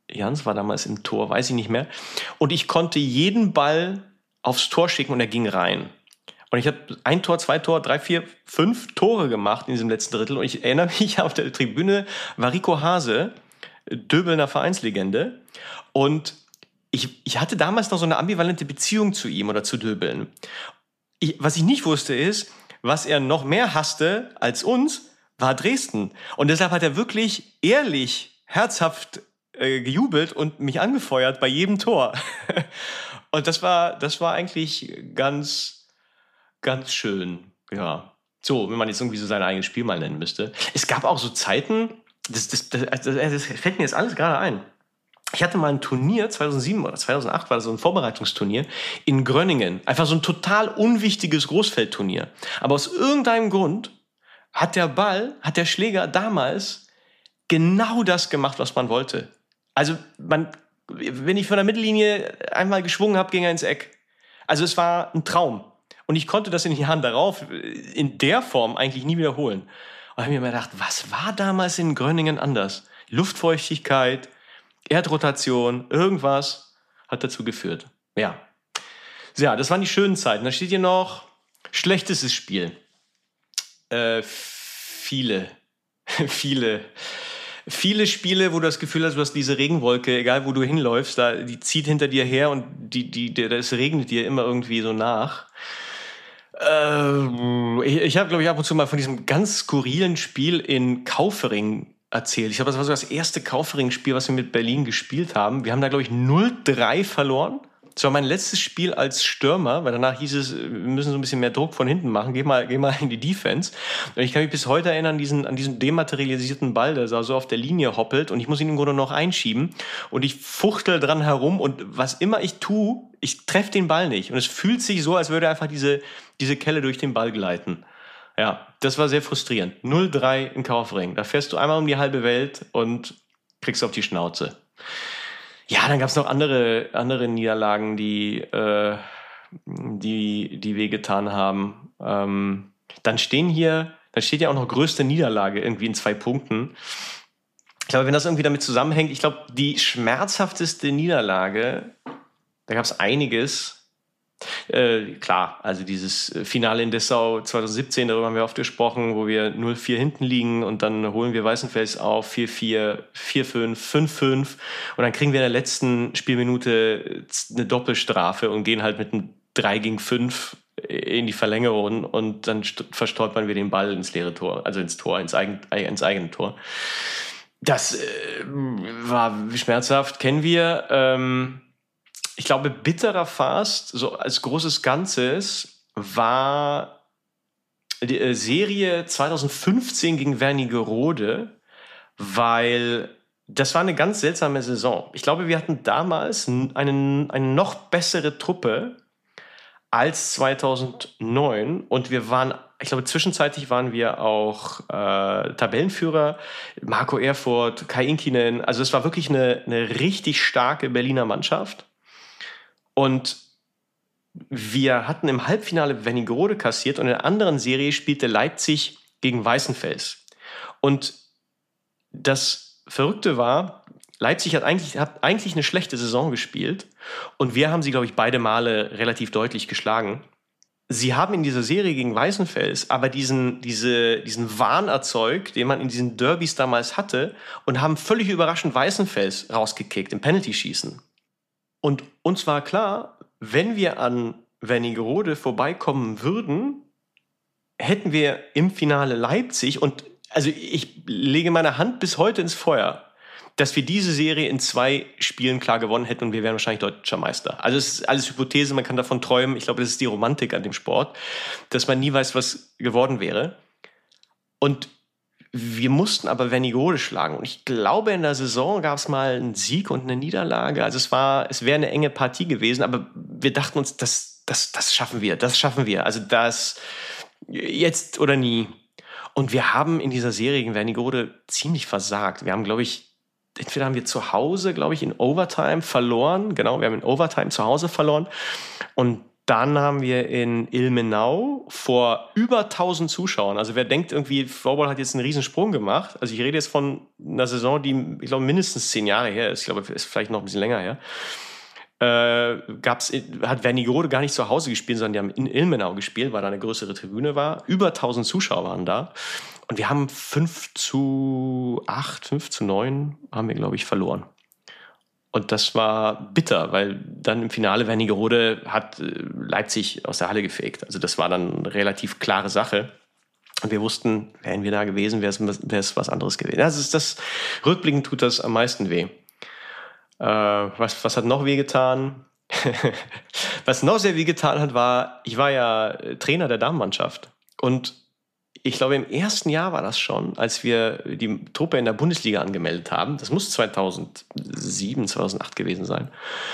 Jans war damals im Tor, weiß ich nicht mehr. Und ich konnte jeden Ball aufs Tor schicken und er ging rein. Und ich habe ein Tor, zwei Tor, drei, vier, fünf Tore gemacht in diesem letzten Drittel. Und ich erinnere mich, auf der Tribüne war Rico Hase, Döbelner Vereinslegende. Und ich, ich hatte damals noch so eine ambivalente Beziehung zu ihm oder zu Döbeln. Ich, was ich nicht wusste ist, was er noch mehr hasste als uns, war Dresden. Und deshalb hat er wirklich ehrlich, herzhaft äh, gejubelt und mich angefeuert bei jedem Tor. Und das war, das war eigentlich ganz, ganz schön. Ja. So, wenn man jetzt irgendwie so sein eigenes Spiel mal nennen müsste. Es gab auch so Zeiten, das, das, das, das, das fällt mir jetzt alles gerade ein. Ich hatte mal ein Turnier, zweitausendsieben oder zweitausendacht war das so ein Vorbereitungsturnier in Gröningen. Einfach so ein total unwichtiges Großfeldturnier. Aber aus irgendeinem Grund hat der Ball, hat der Schläger damals genau das gemacht, was man wollte. Also, man, wenn ich von der Mittellinie einmal geschwungen habe, ging er ins Eck. Also, es war ein Traum. Und ich konnte das in den Jahren darauf in der Form eigentlich nie wiederholen. Und da habe ich mir gedacht, was war damals in Gröningen anders? Luftfeuchtigkeit, Erdrotation, irgendwas hat dazu geführt. Ja. Ja, das waren die schönen Zeiten. Da steht hier noch schlechtestes Spiel. Äh, viele, viele, viele Spiele, wo du das Gefühl hast, du hast diese Regenwolke, egal wo du hinläufst, da, die zieht hinter dir her und die, die, die, das regnet dir immer irgendwie so nach. Äh, ich ich habe, glaube ich, ab und zu mal von diesem ganz skurrilen Spiel in Kaufering erzählt. Ich glaube, das war so das erste Kaufering-Spiel, was wir mit Berlin gespielt haben. Wir haben da, glaube ich, null drei verloren. Das war mein letztes Spiel als Stürmer, weil danach hieß es, wir müssen so ein bisschen mehr Druck von hinten machen. Geh mal, geh mal in die Defense. Und ich kann mich bis heute erinnern an diesen, an diesen dematerialisierten Ball, der so auf der Linie hoppelt und ich muss ihn im Grunde noch einschieben. Und ich fuchtel dran herum und was immer ich tue, ich treffe den Ball nicht. Und es fühlt sich so, als würde einfach diese, diese Kelle durch den Ball gleiten. Ja, das war sehr frustrierend. null drei in Kaufring. Da fährst du einmal um die halbe Welt und kriegst auf die Schnauze. Ja, dann gab es noch andere, andere Niederlagen, die, äh, die, die wehgetan haben. Ähm, dann stehen hier, dann steht ja auch noch größte Niederlage irgendwie in zwei Punkten. Ich glaube, wenn das irgendwie damit zusammenhängt, ich glaube, die schmerzhafteste Niederlage, da gab es einiges. Äh, klar, also dieses Finale in Dessau zweitausendsiebzehn, darüber haben wir oft gesprochen, wo wir null vier hinten liegen und dann holen wir Weißenfels auf vier vier, vier fünf, fünf fünf und dann kriegen wir in der letzten Spielminute eine Doppelstrafe und gehen halt mit einem drei gegen fünf in die Verlängerung und dann verstolpern wir den Ball ins leere Tor, also ins Tor, ins, eigen, ins eigene Tor. Das äh, war schmerzhaft, kennen wir. Ähm, Ich glaube, bitterer fast, so als großes Ganzes, war die Serie zweitausendfünfzehn gegen Wernigerode, weil das war eine ganz seltsame Saison. Ich glaube, wir hatten damals eine, eine noch bessere Truppe als zweitausendneun und wir waren, ich glaube, zwischenzeitlich waren wir auch äh, Tabellenführer, Marco Erfurt, Kai Inkinen, also es war wirklich eine, eine richtig starke Berliner Mannschaft. Und wir hatten im Halbfinale Wernigerode kassiert und in der anderen Serie spielte Leipzig gegen Weißenfels. Und das Verrückte war, Leipzig hat eigentlich, hat eigentlich eine schlechte Saison gespielt und wir haben sie, glaube ich, beide Male relativ deutlich geschlagen. Sie haben in dieser Serie gegen Weißenfels aber diesen, diese, diesen Wahn erzeugt, den man in diesen Derbys damals hatte und haben völlig überraschend Weißenfels rausgekickt im Penalty-Schießen. Und uns war klar, wenn wir an Wernigerode vorbeikommen würden, hätten wir im Finale Leipzig und also ich lege meine Hand bis heute ins Feuer, dass wir diese Serie in zwei Spielen klar gewonnen hätten und wir wären wahrscheinlich deutscher Meister. Also es ist alles Hypothese, man kann davon träumen. Ich glaube, das ist die Romantik an dem Sport, dass man nie weiß, was geworden wäre. Und wir mussten aber Wernigerode schlagen. Und ich glaube, in der Saison gab es mal einen Sieg und eine Niederlage. Also es war, es wäre eine enge Partie gewesen, aber wir dachten uns, das, das, das schaffen wir, das schaffen wir. Also das jetzt oder nie. Und wir haben in dieser Serie gegen Wernigerode ziemlich versagt. Wir haben, glaube ich, entweder haben wir zu Hause, glaube ich, in Overtime verloren. Genau, wir haben in Overtime zu Hause verloren. Und Dann haben wir in Ilmenau vor über tausend Zuschauern. Also wer denkt irgendwie, Floorball hat jetzt einen Riesensprung gemacht. Also ich rede jetzt von einer Saison, die, ich glaube, mindestens zehn Jahre her ist. Ich glaube, ist vielleicht noch ein bisschen länger her. Äh, gab's, hat Wernigerode gar nicht zu Hause gespielt, sondern die haben in Ilmenau gespielt, weil da eine größere Tribüne war. Über tausend Zuschauer waren da. Und wir haben fünf zu acht, fünf zu neun haben wir, glaube ich, verloren. Und das war bitter, weil dann im Finale Wernigerode hat Leipzig aus der Halle gefegt. Also das war dann eine relativ klare Sache. Und wir wussten, wären wir da gewesen, wäre es was anderes gewesen. Das ist das, rückblickend tut das am meisten weh. Äh, was, was hat noch wehgetan? Was noch sehr wehgetan hat, war, ich war ja Trainer der Damenmannschaft. Und ich glaube, im ersten Jahr war das schon, als wir die Truppe in der Bundesliga angemeldet haben. Das muss zweitausendsieben, zweitausendacht gewesen sein.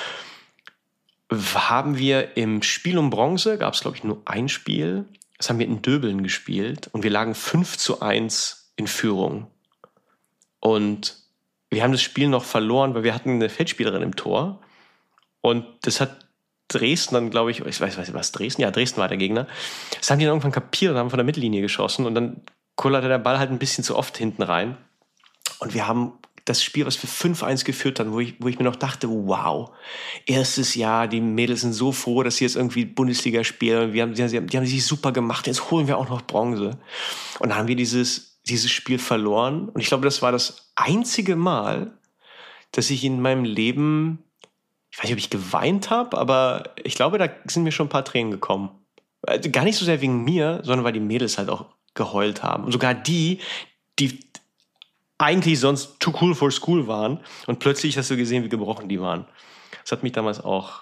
Haben wir im Spiel um Bronze, gab es glaube ich nur ein Spiel, das haben wir in Döbeln gespielt und wir lagen fünf zu eins in Führung. Und wir haben das Spiel noch verloren, weil wir hatten eine Feldspielerin im Tor. Und das hat Dresden dann, glaube ich, ich weiß, weiß was, Dresden? Ja, Dresden war der Gegner. Das haben die dann irgendwann kapiert und haben von der Mittellinie geschossen und dann kullerte der Ball halt ein bisschen zu oft hinten rein. Und wir haben das Spiel, was wir fünf eins geführt haben, wo ich, wo ich mir noch dachte, wow, erstes Jahr, die Mädels sind so froh, dass sie jetzt irgendwie Bundesliga spielen. Wir haben, die, haben, die haben sich super gemacht, jetzt holen wir auch noch Bronze. Und dann haben wir dieses, dieses Spiel verloren. Und ich glaube, das war das einzige Mal, dass ich in meinem Leben, ich weiß nicht, ob ich geweint habe, aber ich glaube, da sind mir schon ein paar Tränen gekommen. Gar nicht so sehr wegen mir, sondern weil die Mädels halt auch geheult haben. Und sogar die, die eigentlich sonst too cool for school waren. Und plötzlich hast du gesehen, wie gebrochen die waren. Das hat mich damals auch,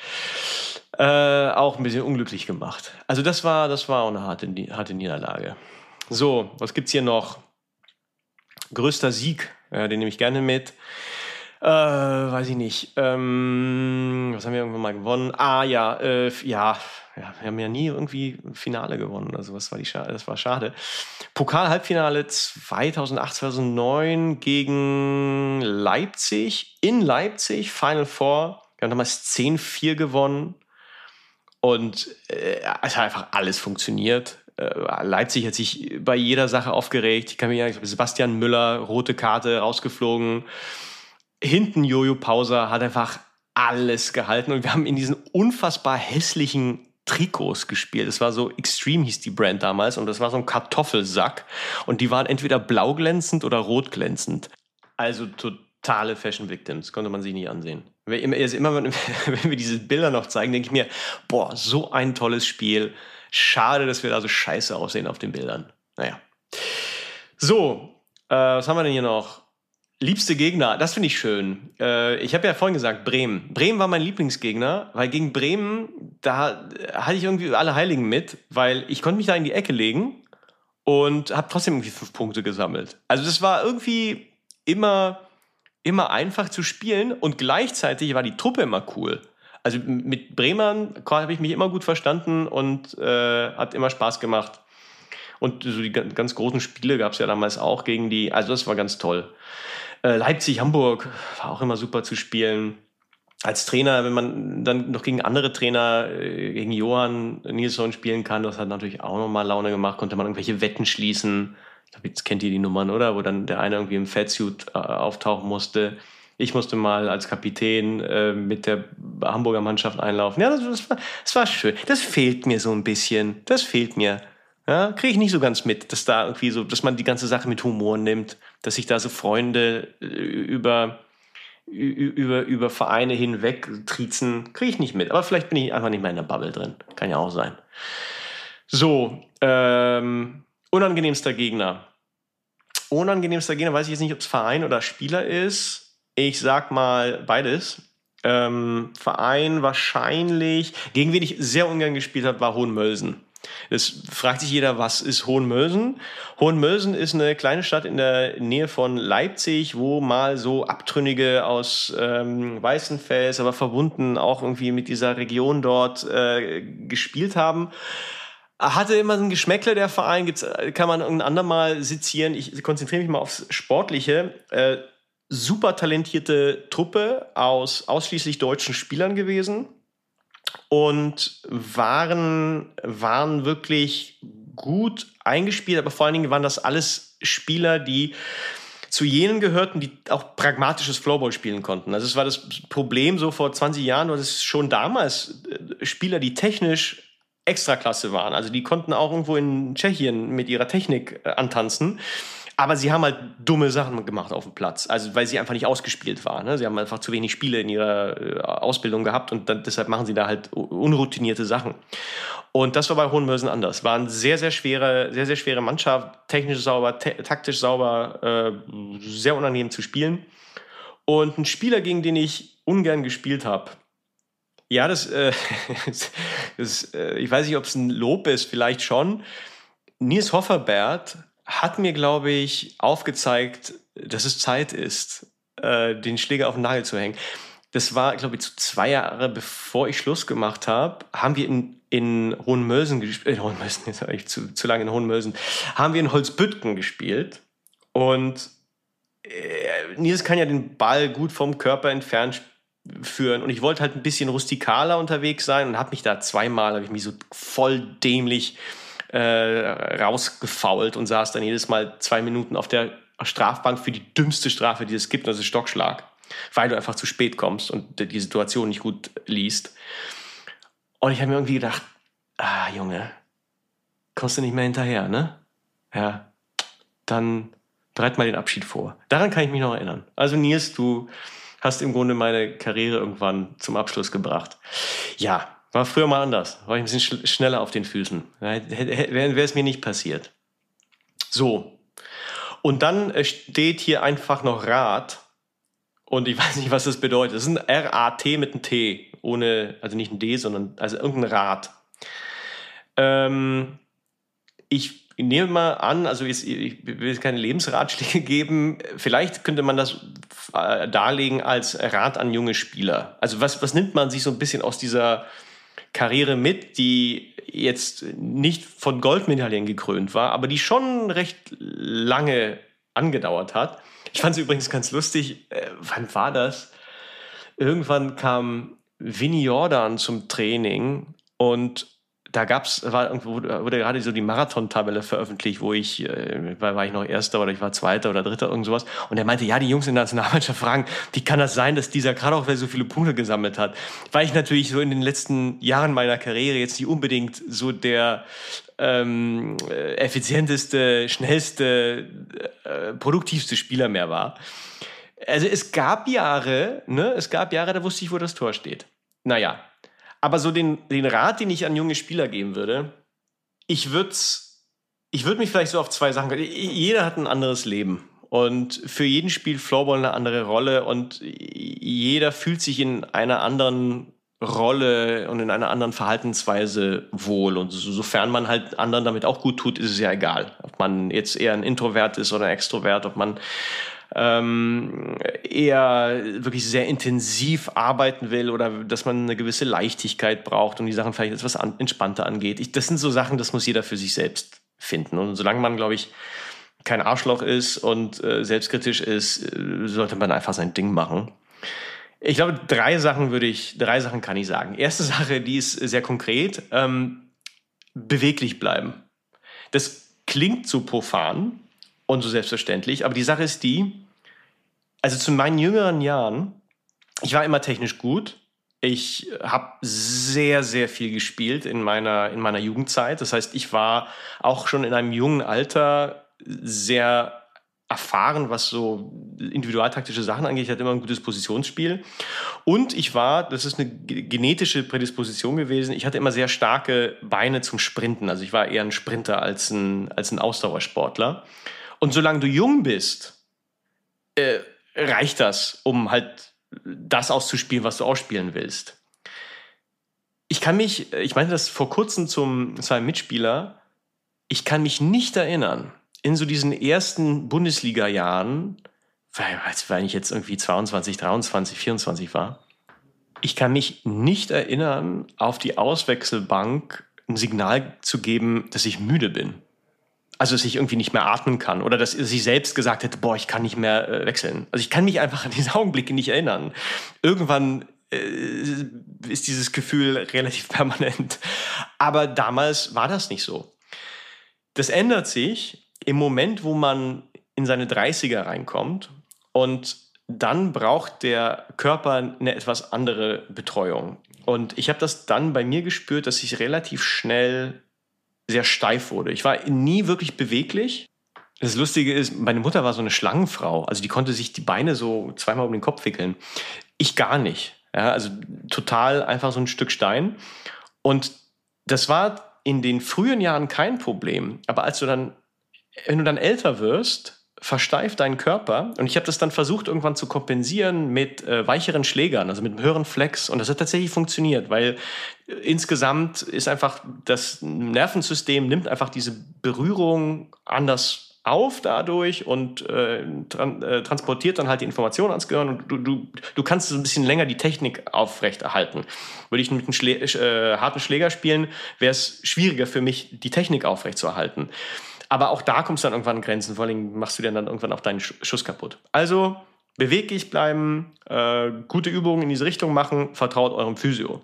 äh, auch ein bisschen unglücklich gemacht. Also das war, das war auch eine harte, harte Niederlage. So, was gibt's hier noch? Größter Sieg, ja, den nehme ich gerne mit. Äh, weiß ich nicht. Ähm, was haben wir irgendwann mal gewonnen? Ah, ja, äh, ja, ja, wir haben ja nie irgendwie ein Finale gewonnen. Also was war die Schade? Das war schade. Pokal-Halbfinale zweitausendacht, zweitausendneun gegen Leipzig. In Leipzig, Final Four. Wir haben damals zehn vier gewonnen. Und äh, es hat einfach alles funktioniert. Äh, Leipzig hat sich bei jeder Sache aufgeregt. Ich kann mich erinnern, Sebastian Müller, rote Karte, rausgeflogen. Hinten Jojo Pauser hat einfach alles gehalten. Und wir haben in diesen unfassbar hässlichen Trikots gespielt. Das war so Extreme, hieß die Brand damals. Und das war so ein Kartoffelsack. Und die waren entweder blau glänzend oder rot glänzend. Also totale Fashion Victims. Konnte man sich nicht ansehen. Also immer, wenn wir diese Bilder noch zeigen, denke ich mir, boah, so ein tolles Spiel. Schade, dass wir da so scheiße aussehen auf den Bildern. Naja. So, äh, was haben wir denn hier noch? Liebste Gegner, das finde ich schön. Äh, ich habe ja vorhin gesagt, Bremen. Bremen war mein Lieblingsgegner, weil gegen Bremen, da hatte ich irgendwie alle Heiligen mit, weil ich konnte mich da in die Ecke legen und habe trotzdem irgendwie fünf Punkte gesammelt. Also das war irgendwie immer, immer einfach zu spielen und gleichzeitig war die Truppe immer cool. Also mit Bremern habe ich mich immer gut verstanden und äh, hat immer Spaß gemacht. Und so die ganz großen Spiele gab es ja damals auch gegen die, also das war ganz toll. Äh, Leipzig, Hamburg war auch immer super zu spielen. Als Trainer, wenn man dann noch gegen andere Trainer, äh, gegen Johann Nilsson spielen kann, das hat natürlich auch nochmal Laune gemacht, konnte man irgendwelche Wetten schließen. Ich glaube, jetzt kennt ihr die Nummern, oder? Wo dann der eine irgendwie im Fatsuit äh, auftauchen musste. Ich musste mal als Kapitän äh, mit der Hamburger Mannschaft einlaufen. Ja, das, das, war, das war schön. Das fehlt mir so ein bisschen. Das fehlt mir. Ja, kriege ich nicht so ganz mit, dass da irgendwie so, dass man die ganze Sache mit Humor nimmt, dass sich da so Freunde über, über, über Vereine hinweg triezen. Kriege ich nicht mit. Aber vielleicht bin ich einfach nicht mehr in der Bubble drin. Kann ja auch sein. So, ähm, unangenehmster Gegner. Unangenehmster Gegner, weiß ich jetzt nicht, ob es Verein oder Spieler ist. Ich sag mal beides. Ähm, Verein wahrscheinlich, gegen wen ich sehr ungern gespielt habe, war Hohenmölsen. Das fragt sich jeder, was ist Hohenmölsen? Hohenmölsen ist eine kleine Stadt in der Nähe von Leipzig, wo mal so Abtrünnige aus ähm, Weißenfels, aber verbunden auch irgendwie mit dieser Region dort äh, gespielt haben. Hatte immer so ein Geschmäckle, der Verein, gibt's, kann man ein andermal sezieren. Ich konzentriere mich mal aufs Sportliche. Äh, super talentierte Truppe aus ausschließlich deutschen Spielern gewesen. und waren, waren wirklich gut eingespielt, aber vor allen Dingen waren das alles Spieler, die zu jenen gehörten, die auch pragmatisches Floorball spielen konnten. Also es war das Problem so vor zwanzig Jahren, war es schon damals Spieler, die technisch Extraklasse waren. Also die konnten auch irgendwo in Tschechien mit ihrer Technik äh, antanzen. Aber sie haben halt dumme Sachen gemacht auf dem Platz. Also weil sie einfach nicht ausgespielt waren. Ne? Sie haben einfach zu wenig Spiele in ihrer äh, Ausbildung gehabt und dann, deshalb machen sie da halt unroutinierte Sachen. Und das war bei Hohenmörsen anders. War eine sehr, sehr schwere, sehr, sehr schwere Mannschaft. Technisch sauber, te- taktisch sauber, äh, sehr unangenehm zu spielen. Und ein Spieler, gegen den ich ungern gespielt habe, ja, das, äh, das äh, ich weiß nicht, ob es ein Lob ist, vielleicht schon. Nils Hofferbert hat mir, glaube ich, aufgezeigt, dass es Zeit ist, äh, den Schläger auf den Nagel zu hängen. Das war, glaube ich, so zwei Jahre bevor ich Schluss gemacht habe, haben wir in, in Hohenmörsen gespielt, äh, Hohenmörsen, jetzt war ich zu, zu lange in Hohenmörsen, haben wir in Holzbüttgen gespielt und äh, Nils kann ja den Ball gut vom Körper entfernt führen und ich wollte halt ein bisschen rustikaler unterwegs sein und habe mich da zweimal, habe ich mich so voll dämlich äh, rausgefault und saß dann jedes Mal zwei Minuten auf der Strafbank für die dümmste Strafe, die es gibt, also Stockschlag, weil du einfach zu spät kommst und die Situation nicht gut liest. Und ich habe mir irgendwie gedacht, ah Junge, kommst du nicht mehr hinterher, ne? Ja, dann bereit mal den Abschied vor. Daran kann ich mich noch erinnern. Also Nils, du hast im Grunde meine Karriere irgendwann zum Abschluss gebracht. Ja, war früher mal anders. War ich ein bisschen sch- schneller auf den Füßen. Wäre es mir nicht passiert. So. Und dann äh, steht hier einfach noch Rat. Und ich weiß nicht, was das bedeutet. Das ist ein R A T mit einem T. Ohne, also nicht ein D, sondern also irgendein Rat. Ähm, ich Ich nehme mal an, also ich will jetzt keine Lebensratschläge geben, vielleicht könnte man das äh, darlegen als Rat an junge Spieler. Also was, was nimmt man sich so ein bisschen aus dieser Karriere mit, die jetzt nicht von Goldmedaillen gekrönt war, aber die schon recht lange angedauert hat. Ich fand es übrigens ganz lustig, äh, wann war das? Irgendwann kam Vinny Jordan zum Training und da gab's, war irgendwo, wurde gerade so die Marathon-Tabelle veröffentlicht, wo ich, äh, war, war ich noch Erster oder ich war Zweiter oder Dritter, irgend sowas. Und er meinte, ja, die Jungs in der Nationalmannschaft fragen, wie kann das sein, dass dieser Kradauch so viele Punkte gesammelt hat? Weil ich natürlich so in den letzten Jahren meiner Karriere jetzt nicht unbedingt so der ähm, effizienteste, schnellste, äh, produktivste Spieler mehr war. Also es gab Jahre, ne, es gab Jahre, da wusste ich, wo das Tor steht. Naja, aber so den, den Rat, den ich an junge Spieler geben würde, ich würde ich würd mich vielleicht so auf zwei Sachen... Jeder hat ein anderes Leben und für jeden spielt Floorball eine andere Rolle und jeder fühlt sich in einer anderen Rolle und in einer anderen Verhaltensweise wohl. Und so, sofern man halt anderen damit auch gut tut, ist es ja egal. Ob man jetzt eher ein Introvert ist oder ein Extrovert, ob man ähm, eher wirklich sehr intensiv arbeiten will oder dass man eine gewisse Leichtigkeit braucht und die Sachen vielleicht etwas an, entspannter angeht. Ich, das sind so Sachen, das muss jeder für sich selbst finden. Und solange man, glaube ich, kein Arschloch ist und äh, selbstkritisch ist, äh, sollte man einfach sein Ding machen. Ich glaube, drei Sachen würde ich, drei Sachen kann ich sagen. Erste Sache, die ist sehr konkret, ähm, beweglich bleiben. Das klingt so profan und so selbstverständlich, aber die Sache ist die, also zu meinen jüngeren Jahren, ich war immer technisch gut. Ich habe sehr, sehr viel gespielt in meiner, in meiner Jugendzeit. Das heißt, ich war auch schon in einem jungen Alter sehr erfahren, was so individualtaktische Sachen angeht. Ich hatte immer ein gutes Positionsspiel. Und ich war, das ist eine genetische Prädisposition gewesen, ich hatte immer sehr starke Beine zum Sprinten. Also ich war eher ein Sprinter als ein, als ein Ausdauersportler. Und solange du jung bist, äh, reicht das, um halt das auszuspielen, was du ausspielen willst. Ich kann mich, ich meine das vor kurzem zum, zu einem Mitspieler, ich kann mich nicht erinnern, in so diesen ersten Bundesliga-Jahren, weil, weil ich jetzt irgendwie zweiundzwanzig, dreiundzwanzig, vierundzwanzig war, ich kann mich nicht erinnern, auf die Auswechselbank ein Signal zu geben, dass ich müde bin. Also, dass ich irgendwie nicht mehr atmen kann oder dass ich selbst gesagt hätte, boah, ich kann nicht mehr äh, wechseln. Also ich kann mich einfach an diese Augenblicke nicht erinnern. Irgendwann äh, ist dieses Gefühl relativ permanent. Aber damals war das nicht so. Das ändert sich im Moment, wo man in seine dreißiger reinkommt und dann braucht der Körper eine etwas andere Betreuung. Und ich habe das dann bei mir gespürt, dass ich relativ schnell sehr steif wurde. Ich war nie wirklich beweglich. Das Lustige ist, meine Mutter war so eine Schlangenfrau. Also die konnte sich die Beine so zweimal um den Kopf wickeln. Ich gar nicht. Ja, also total einfach so ein Stück Stein. Und das war in den frühen Jahren kein Problem. Aber als du dann, wenn du dann älter wirst, versteift dein Körper. Und ich habe das dann versucht, irgendwann zu kompensieren mit äh, weicheren Schlägern, also mit einem höheren Flex. Und das hat tatsächlich funktioniert, weil äh, insgesamt ist einfach das Nervensystem nimmt einfach diese Berührung anders auf dadurch und äh, tran äh, transportiert dann halt die Information ans Gehirn. Und du, du, du kannst so ein bisschen länger die Technik aufrechterhalten. Würde ich mit einem Schlä äh, harten Schläger spielen, wäre es schwieriger für mich, die Technik aufrechtzuerhalten. Aber auch da kommst du dann irgendwann an Grenzen. Vor allem machst du dir dann irgendwann auch deinen Schuss kaputt. Also beweglich bleiben, äh, gute Übungen in diese Richtung machen, vertraut eurem Physio.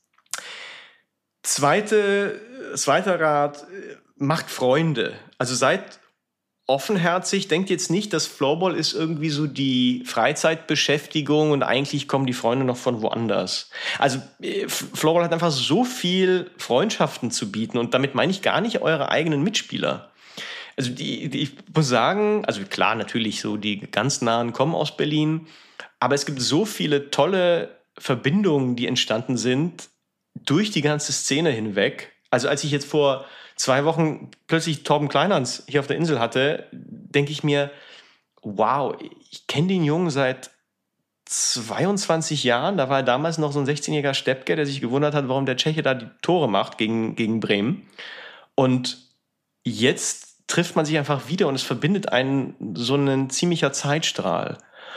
Zweite, zweiter Rat, macht Freunde. Also seid offenherzig, denkt jetzt nicht, dass Floorball ist irgendwie so die Freizeitbeschäftigung und eigentlich kommen die Freunde noch von woanders. Also Floorball hat einfach so viel Freundschaften zu bieten und damit meine ich gar nicht eure eigenen Mitspieler. Also die, die, ich muss sagen, also klar, natürlich so die ganz Nahen kommen aus Berlin, aber es gibt so viele tolle Verbindungen, die entstanden sind durch die ganze Szene hinweg. Also als ich jetzt vor zwei Wochen plötzlich Torben Kleinhans hier auf der Insel hatte, denke ich mir, wow, ich kenne den Jungen seit zweiundzwanzig Jahren. Da war er damals noch so ein sechzehnjähriger Steppke, der sich gewundert hat, warum der Tscheche da die Tore macht gegen, gegen Bremen. Und jetzt trifft man sich einfach wieder und es verbindet einen so ein ziemlicher Zeitstrahl.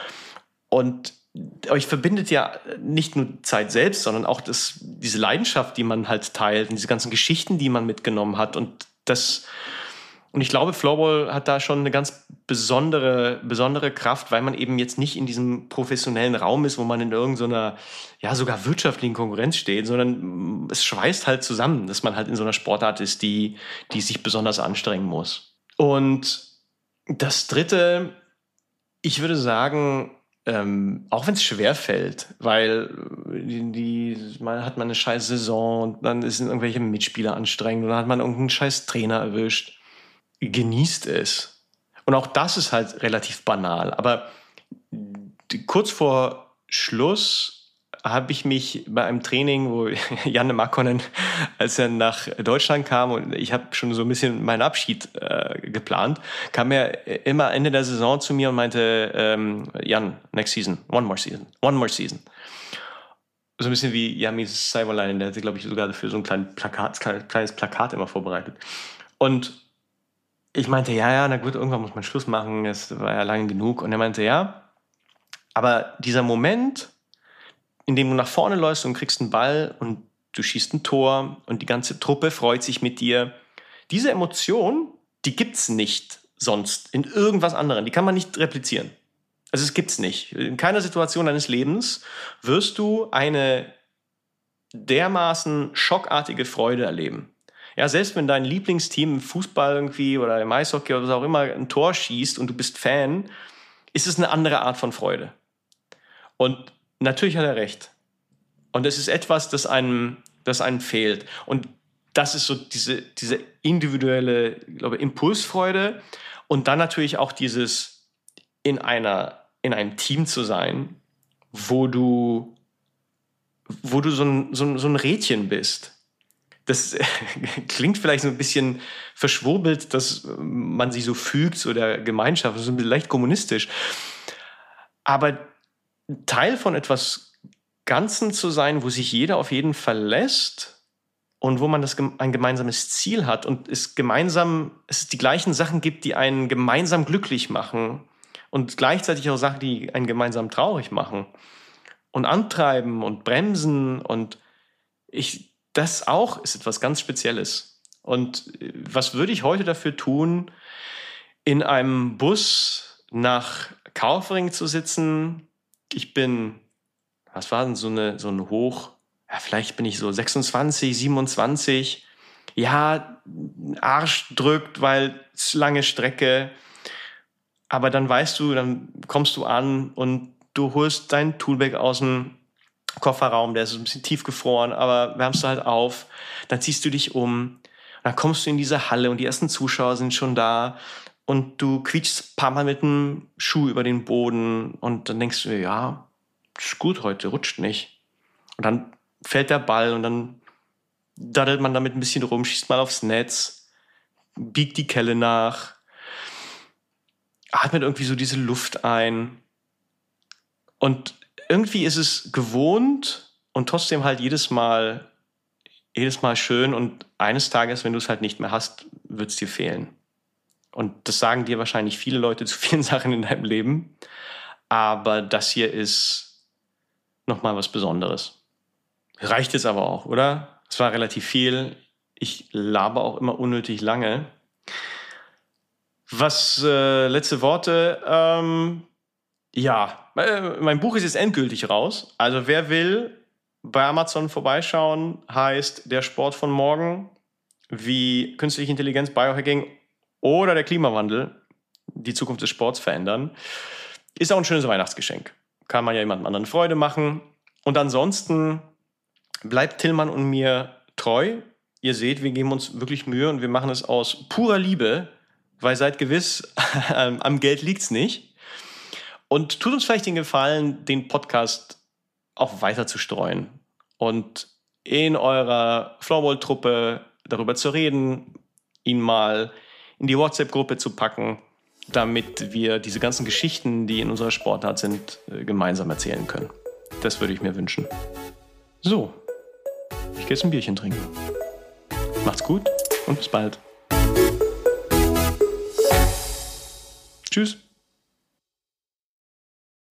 Und euch verbindet ja nicht nur Zeit selbst, sondern auch das, diese Leidenschaft, die man halt teilt und diese ganzen Geschichten, die man mitgenommen hat. Und das, und ich glaube, Floorball hat da schon eine ganz besondere, besondere Kraft, weil man eben jetzt nicht in diesem professionellen Raum ist, wo man in irgendeiner, ja, sogar wirtschaftlichen Konkurrenz steht, sondern es schweißt halt zusammen, dass man halt in so einer Sportart ist, die, die sich besonders anstrengen muss. Und das Dritte, ich würde sagen, Ähm, auch wenn es schwer fällt, weil die, die, man hat man eine scheiß Saison und dann sind irgendwelche Mitspieler anstrengend und dann hat man irgendeinen scheiß Trainer erwischt. Genießt es. Und auch das ist halt relativ banal. Aber die, kurz vor Schluss habe ich mich bei einem Training, wo Janne Makkonen, als er nach Deutschland kam und ich habe schon so ein bisschen meinen Abschied äh, geplant, kam er immer Ende der Saison zu mir und meinte, ähm, Jan, next season, one more season, one more season. So ein bisschen wie Jami Saivolein, der hat sich, glaube ich, sogar dafür so ein kleines Plakat, kleines Plakat immer vorbereitet. Und ich meinte, ja, ja, na gut, irgendwann muss man Schluss machen, es war ja lange genug. Und er meinte, ja, aber dieser Moment, in dem du nach vorne läufst und kriegst einen Ball und du schießt ein Tor und die ganze Truppe freut sich mit dir. Diese Emotion, die gibt's nicht sonst in irgendwas anderem. Die kann man nicht replizieren. Also es gibt's nicht. In keiner Situation deines Lebens wirst du eine dermaßen schockartige Freude erleben. Ja, selbst wenn dein Lieblingsteam im Fußball irgendwie oder im Eishockey oder was auch immer ein Tor schießt und du bist Fan, ist es eine andere Art von Freude. Und natürlich hat er recht. Und es ist etwas, das einem, das einem fehlt. Und das ist so diese, diese individuelle, ich glaube, Impulsfreude. Und dann natürlich auch dieses in einer, in einem Team zu sein, wo du, wo du so ein, so ein, so ein Rädchen bist. Das klingt vielleicht so ein bisschen verschwurbelt, dass man sich so fügt zu der Gemeinschaft. Das ist ein bisschen leicht kommunistisch. Aber Teil von etwas Ganzen zu sein, wo sich jeder auf jeden verlässt und wo man das, ein gemeinsames Ziel hat und es gemeinsam, es die gleichen Sachen gibt, die einen gemeinsam glücklich machen und gleichzeitig auch Sachen, die einen gemeinsam traurig machen und antreiben und bremsen und ich, das auch ist etwas ganz Spezielles. Und was würde ich heute dafür tun, in einem Bus nach Kaufering zu sitzen? Ich bin was war denn so, eine, so ein Hoch, ja, vielleicht bin ich so sechsundzwanzig, siebenundzwanzig, ja, Arsch drückt, weil es lange Strecke, aber dann weißt du, dann kommst du an und du holst dein Toolbag aus dem Kofferraum, der ist ein bisschen tiefgefroren, aber wärmst du halt auf, dann ziehst du dich um, dann kommst du in diese Halle und die ersten Zuschauer sind schon da und du quietschst ein paar Mal mit dem Schuh über den Boden und dann denkst du, ja, ist gut heute, rutscht nicht. Und dann fällt der Ball und dann daddelt man damit ein bisschen rum, schießt mal aufs Netz, biegt die Kelle nach, atmet irgendwie so diese Luft ein und irgendwie ist es gewohnt und trotzdem halt jedes Mal, jedes Mal schön und eines Tages, wenn du es halt nicht mehr hast, wird es dir fehlen. Und das sagen dir wahrscheinlich viele Leute zu vielen Sachen in deinem Leben, aber das hier ist nochmal was Besonderes. Reicht jetzt aber auch, oder? Es war relativ viel. Ich laber auch immer unnötig lange. Was, äh, letzte Worte, ähm, ja, mein Buch ist jetzt endgültig raus. Also wer will, bei Amazon vorbeischauen, heißt Der Sport von morgen, wie künstliche Intelligenz, Biohacking oder der Klimawandel die Zukunft des Sports verändern. Ist auch ein schönes Weihnachtsgeschenk. Kann man ja jemandem anderen Freude machen. Und ansonsten bleibt Tillmann und mir treu. Ihr seht, wir geben uns wirklich Mühe und wir machen es aus purer Liebe, weil seid gewiss, am Geld liegt's nicht. Und tut uns vielleicht den Gefallen, den Podcast auch weiter zu streuen und in eurer Floorball-Truppe darüber zu reden, ihn mal in die WhatsApp-Gruppe zu packen, damit wir diese ganzen Geschichten, die in unserer Sportart sind, gemeinsam erzählen können. Das würde ich mir wünschen. So, ich gehe jetzt ein Bierchen trinken. Macht's gut und bis bald. Tschüss.